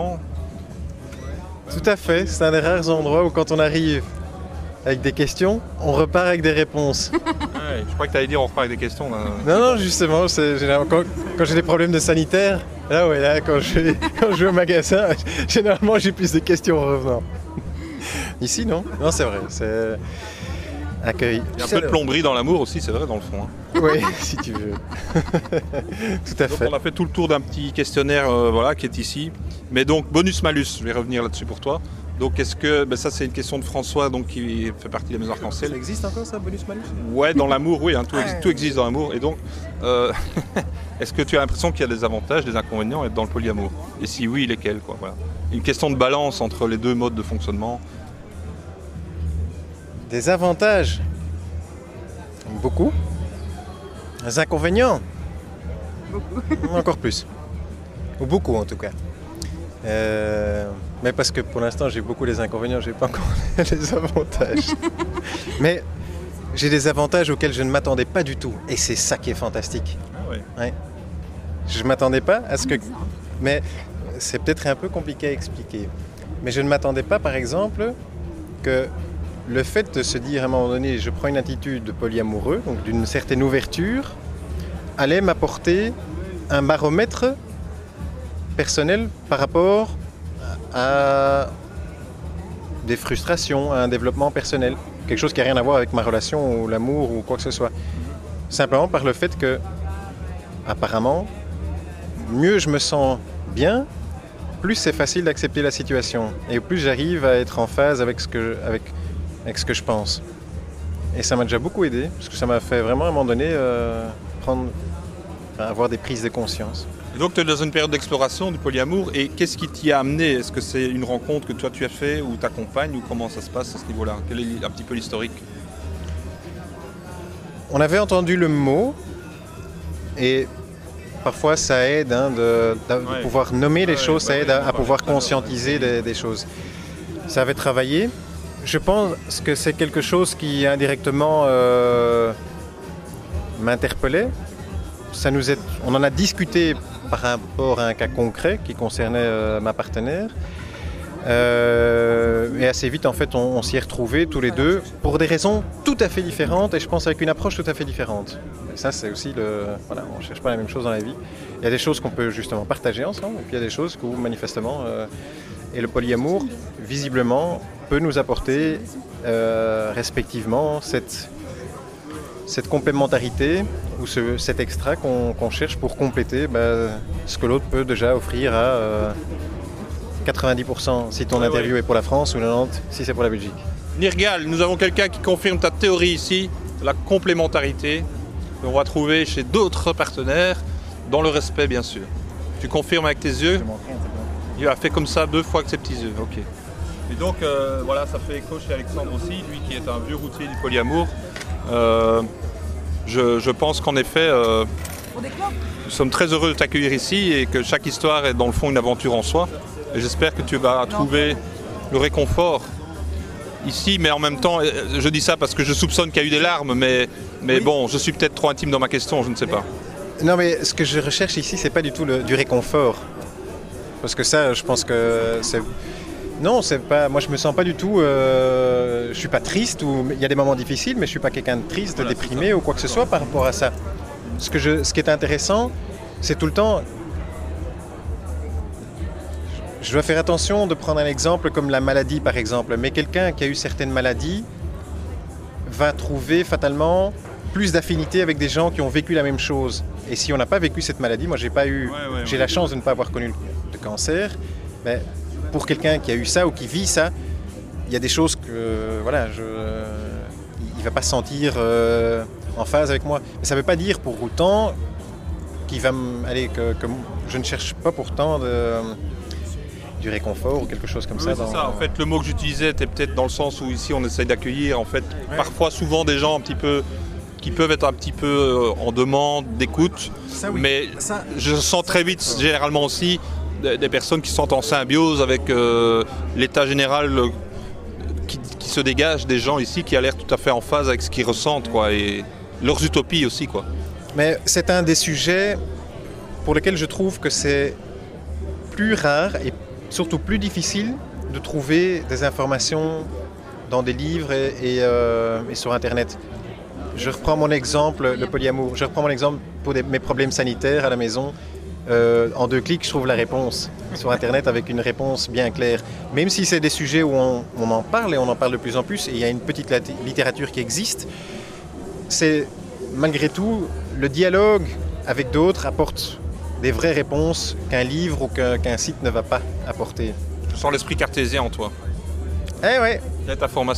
Tout à fait. C'est un des rares endroits où quand on arrive avec des questions, on repart avec des réponses. Ouais, je crois que tu allais dire on repart avec des questions. Là. Non, non, justement, c'est, généralement, quand, quand j'ai des problèmes de sanitaire, là, ouais, là, quand je, quand je vais au magasin, généralement, j'ai plus de questions en revenant. Ici, non. Non, c'est vrai. C'est... Accueil. Il y a un peu de plomberie dans l'amour aussi, c'est vrai, dans le fond. Hein. Oui, si tu veux. Tout à donc fait. On a fait tout le tour d'un petit questionnaire euh, voilà, qui est ici. Mais donc, bonus-malus, je vais revenir là-dessus pour toi. Donc, est-ce que, ben ça c'est une question de François, donc, qui fait partie de la Maison Arc-en-Ciel. Ça existe encore ça, bonus-malus ? Ouais, dans l'amour, oui, hein, tout, Ah, existe, ouais. tout existe dans l'amour. Et donc, euh, est-ce que tu as l'impression qu'il y a des avantages, des inconvénients à être dans le polyamour ? Et si oui, lesquels quoi, voilà. Une question de balance entre les deux modes de fonctionnement. Des avantages ? Beaucoup. Des inconvénients ? Beaucoup. Encore plus. Ou beaucoup en tout cas. Euh, mais parce que pour l'instant j'ai beaucoup les inconvénients, j'ai pas encore les avantages. Mais j'ai des avantages auxquels je ne m'attendais pas du tout. Et c'est ça qui est fantastique. Ah ouais. Ouais. Je ne m'attendais pas à ce que... Mais c'est peut-être un peu compliqué à expliquer. Mais je ne m'attendais pas par exemple que le fait de se dire à un moment donné je prends une attitude de polyamoureux, donc d'une certaine ouverture, allait m'apporter un baromètre personnel par rapport à des frustrations, à un développement personnel. Quelque chose qui n'a rien à voir avec ma relation ou l'amour ou quoi que ce soit. Simplement par le fait que, apparemment, mieux je me sens bien, plus c'est facile d'accepter la situation. Et plus j'arrive à être en phase avec ce que, avec, avec ce que je pense. Et ça m'a déjà beaucoup aidé, parce que ça m'a fait vraiment à un moment donné euh, prendre, enfin, avoir des prises de conscience. Et donc tu es dans une période d'exploration du polyamour, et qu'est-ce qui t'y a amené ? Est-ce que c'est une rencontre que toi tu as fait ou ta compagne, ou comment ça se passe à ce niveau-là ? Quel est un petit peu l'historique ? On avait entendu le mot, et parfois ça aide hein, de, de, ouais. de pouvoir nommer les ouais, choses, ça ouais, aide ouais, à, à ouais, pouvoir ouais, conscientiser des, des choses. Ça avait travaillé. Je pense que c'est quelque chose qui indirectement euh, m'interpellait. Ça nous est, on en a discuté par rapport à un cas concret qui concernait euh, ma partenaire. Euh, et assez vite, en fait, on, on s'y est retrouvés tous les deux pour des raisons tout à fait différentes et je pense avec une approche tout à fait différente. Et ça, c'est aussi le... Voilà, on ne cherche pas la même chose dans la vie. Il y a des choses qu'on peut justement partager ensemble et puis il y a des choses où, manifestement... Euh, et le polyamour, visiblement, peut nous apporter euh, respectivement cette, cette complémentarité ou ce, cet extra qu'on, qu'on cherche pour compléter bah, ce que l'autre peut déjà offrir à euh, quatre-vingt-dix pour cent si ton ouais, interview ouais. est pour la France ou quatre-vingt-dix pour cent si c'est pour la Belgique. Nirgal, nous avons quelqu'un qui confirme ta théorie ici, la complémentarité qu'on va trouver chez d'autres partenaires, dans le respect bien sûr. Tu confirmes avec tes yeux ? Il a fait comme ça deux fois avec ses petits yeux, ok. Et donc euh, voilà, ça fait écho chez Alexandre aussi, lui qui est un vieux routier du polyamour. Euh, je, je pense qu'en effet, euh, nous sommes très heureux de t'accueillir ici et que chaque histoire est dans le fond une aventure en soi. Et j'espère que tu vas trouver le réconfort ici, mais en même temps, je dis ça parce que je soupçonne qu'il y a eu des larmes, mais, mais oui. Bon, je suis peut-être trop intime dans ma question, je ne sais pas. Non mais ce que je recherche ici, c'est pas du tout le, du réconfort. Parce que ça, je pense que c'est... Non, c'est pas... moi je me sens pas du tout... Euh... Je suis pas triste, ou... il y a des moments difficiles, mais je suis pas quelqu'un de triste, de voilà, déprimé ou quoi que ce soit par rapport à ça. Ce, que je... Ce qui est intéressant, c'est tout le temps... Je dois faire attention de prendre un exemple comme la maladie par exemple, mais quelqu'un qui a eu certaines maladies va trouver fatalement plus d'affinité avec des gens qui ont vécu la même chose. Et si on n'a pas vécu cette maladie, moi j'ai pas eu, ouais, ouais, j'ai ouais. la chance de ne pas avoir connu de cancer, mais pour quelqu'un qui a eu ça ou qui vit ça, il y a des choses que voilà, je, il va pas se sentir euh, en phase avec moi. Mais ça veut pas dire pour autant qu'il va me, allez, que, que je ne cherche pas pourtant de du réconfort ou quelque chose comme oui, ça. C'est dans... ça. En fait, le mot que j'utilisais était peut-être dans le sens où ici on essaye d'accueillir en fait ouais. parfois souvent des gens un petit peu qui peuvent être un petit peu en demande d'écoute, ça, oui. mais ça, je sens très vite ça. généralement aussi des, des personnes qui sont en symbiose avec euh, l'état général euh, qui, qui se dégage des gens ici qui a l'air tout à fait en phase avec ce qu'ils ressentent quoi, et leurs utopies aussi quoi. Mais c'est un des sujets pour lesquels je trouve que c'est plus rare et surtout plus difficile de trouver des informations dans des livres et, et, euh, et sur Internet. Je reprends mon exemple, le polyamour. Je reprends mon exemple pour des, mes problèmes sanitaires à la maison. Euh, en deux clics, je trouve la réponse sur Internet avec une réponse bien claire. Même si c'est des sujets où on, on en parle et on en parle de plus en plus, et il y a une petite littérature qui existe, c'est malgré tout, le dialogue avec d'autres apporte des vraies réponses qu'un livre ou qu'un, qu'un site ne va pas apporter. Je sens l'esprit cartésien en toi. Eh ouais. Quelle est ta formation ?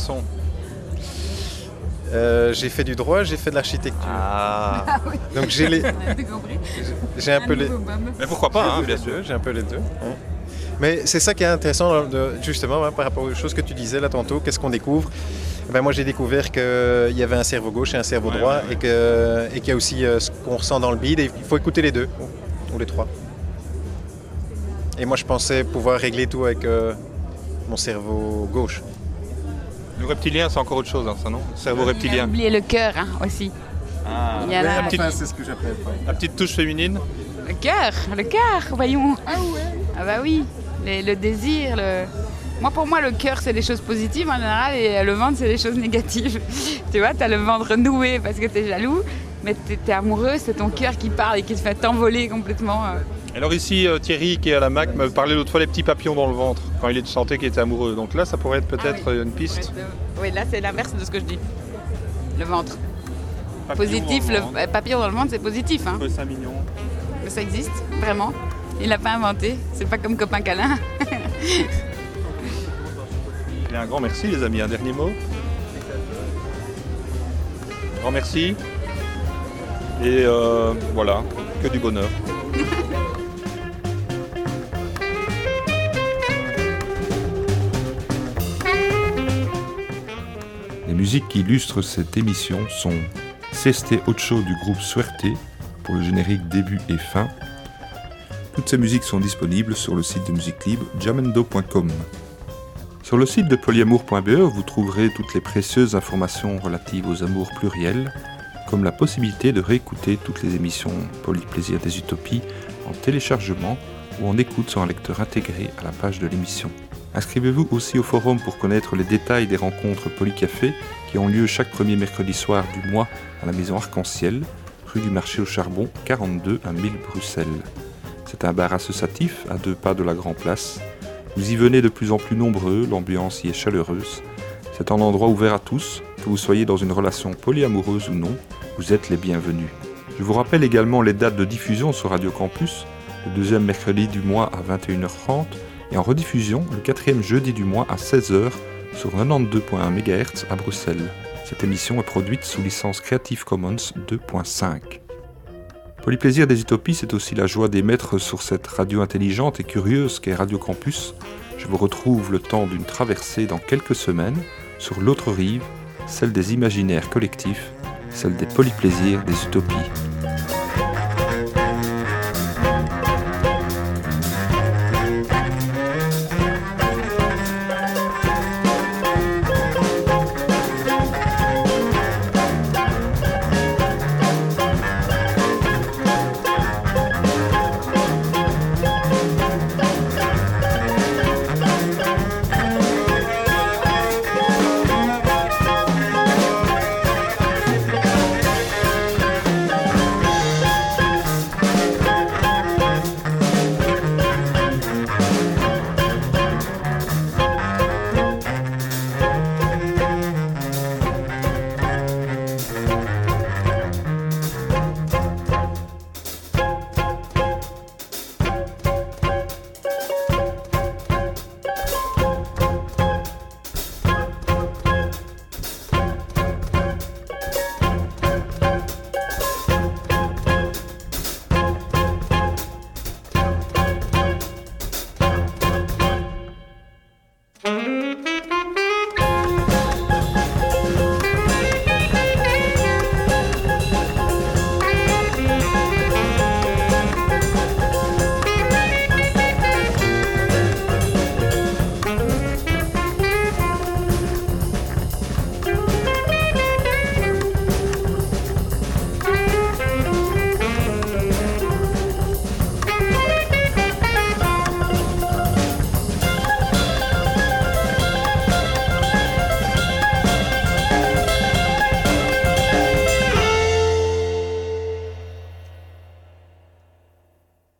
euh, J'ai fait du droit, j'ai fait de l'architecture. Ah, ah oui. Donc j'ai les. j'ai un, un peu les. Mais pourquoi pas, hein, bien sûr. J'ai un peu les deux. Hein. Mais c'est ça qui est intéressant, de, justement, hein, par rapport aux choses que tu disais là tantôt. Qu'est-ce qu'on découvre ? Ben moi, j'ai découvert qu'il y avait un cerveau gauche et un cerveau ouais, droit, ouais, ouais. Et, que, et qu'il y a aussi euh, ce qu'on ressent dans le bide. Et il faut écouter les deux. Ou les trois. Et moi je pensais pouvoir régler tout avec euh, mon cerveau gauche. Le reptilien c'est encore autre chose, hein, ça non ? Le cerveau reptilien. Oubliez le cœur hein, aussi. Ah, il y a la... Petite... Enfin, c'est ce que j'appelle. La petite touche féminine. Le cœur, le cœur, voyons. Ah ouais. Ah bah oui, les, le désir, le... Moi pour moi le cœur c'est des choses positives en général et le ventre c'est des choses négatives. Tu vois, t'as le ventre noué parce que t'es jaloux. Mais t'es, t'es amoureux, c'est ton cœur qui parle et qui te fait t'envoler complètement. Alors ici, euh, Thierry, qui est à la M A C, me parlait l'autre fois des petits papillons dans le ventre, quand il sentait qu'il était amoureux. Donc là, ça pourrait être peut-être ah oui. une piste. Oui, oui, là, c'est l'inverse de ce que je dis. Le ventre. Papillon positif, le, le papillon dans le ventre, c'est positif. Hein. C'est mignon. Mais ça existe, vraiment. Il l'a pas inventé. C'est pas comme copain câlin. Et un grand merci, les amis. Un dernier mot. Un grand merci. Et euh, voilà, que du bonheur. Les musiques qui illustrent cette émission sont Seste Ocho du groupe Suerte pour le générique début et fin. Toutes ces musiques sont disponibles sur le site de musique libre jamendo point com. Sur le site de polyamour point b e, vous trouverez toutes les précieuses informations relatives aux amours pluriels, comme la possibilité de réécouter toutes les émissions Polyplaisir des Utopies en téléchargement ou en écoute sur un lecteur intégré à la page de l'émission. Inscrivez-vous aussi au forum pour connaître les détails des rencontres Polycafé qui ont lieu chaque premier mercredi soir du mois à la maison Arc-en-Ciel, rue du Marché au Charbon, quarante-deux à mille Bruxelles. C'est un bar associatif à deux pas de la Grand Place. Vous y venez de plus en plus nombreux, l'ambiance y est chaleureuse. C'est un endroit ouvert à tous, que vous soyez dans une relation polyamoureuse ou non, vous êtes les bienvenus. Je vous rappelle également les dates de diffusion sur Radio Campus, le deuxième mercredi du mois à vingt et une heures trente et en rediffusion le quatrième jeudi du mois à seize heures sur quatre-vingt-douze virgule un mégahertz à Bruxelles. Cette émission est produite sous licence Creative Commons deux point cinq. Polyplaisir des Utopies, c'est aussi la joie d'émettre sur cette radio intelligente et curieuse qu'est Radio Campus. Je vous retrouve le temps d'une traversée dans quelques semaines sur l'autre rive, celle des imaginaires collectifs, celle des polyplaisirs des utopies.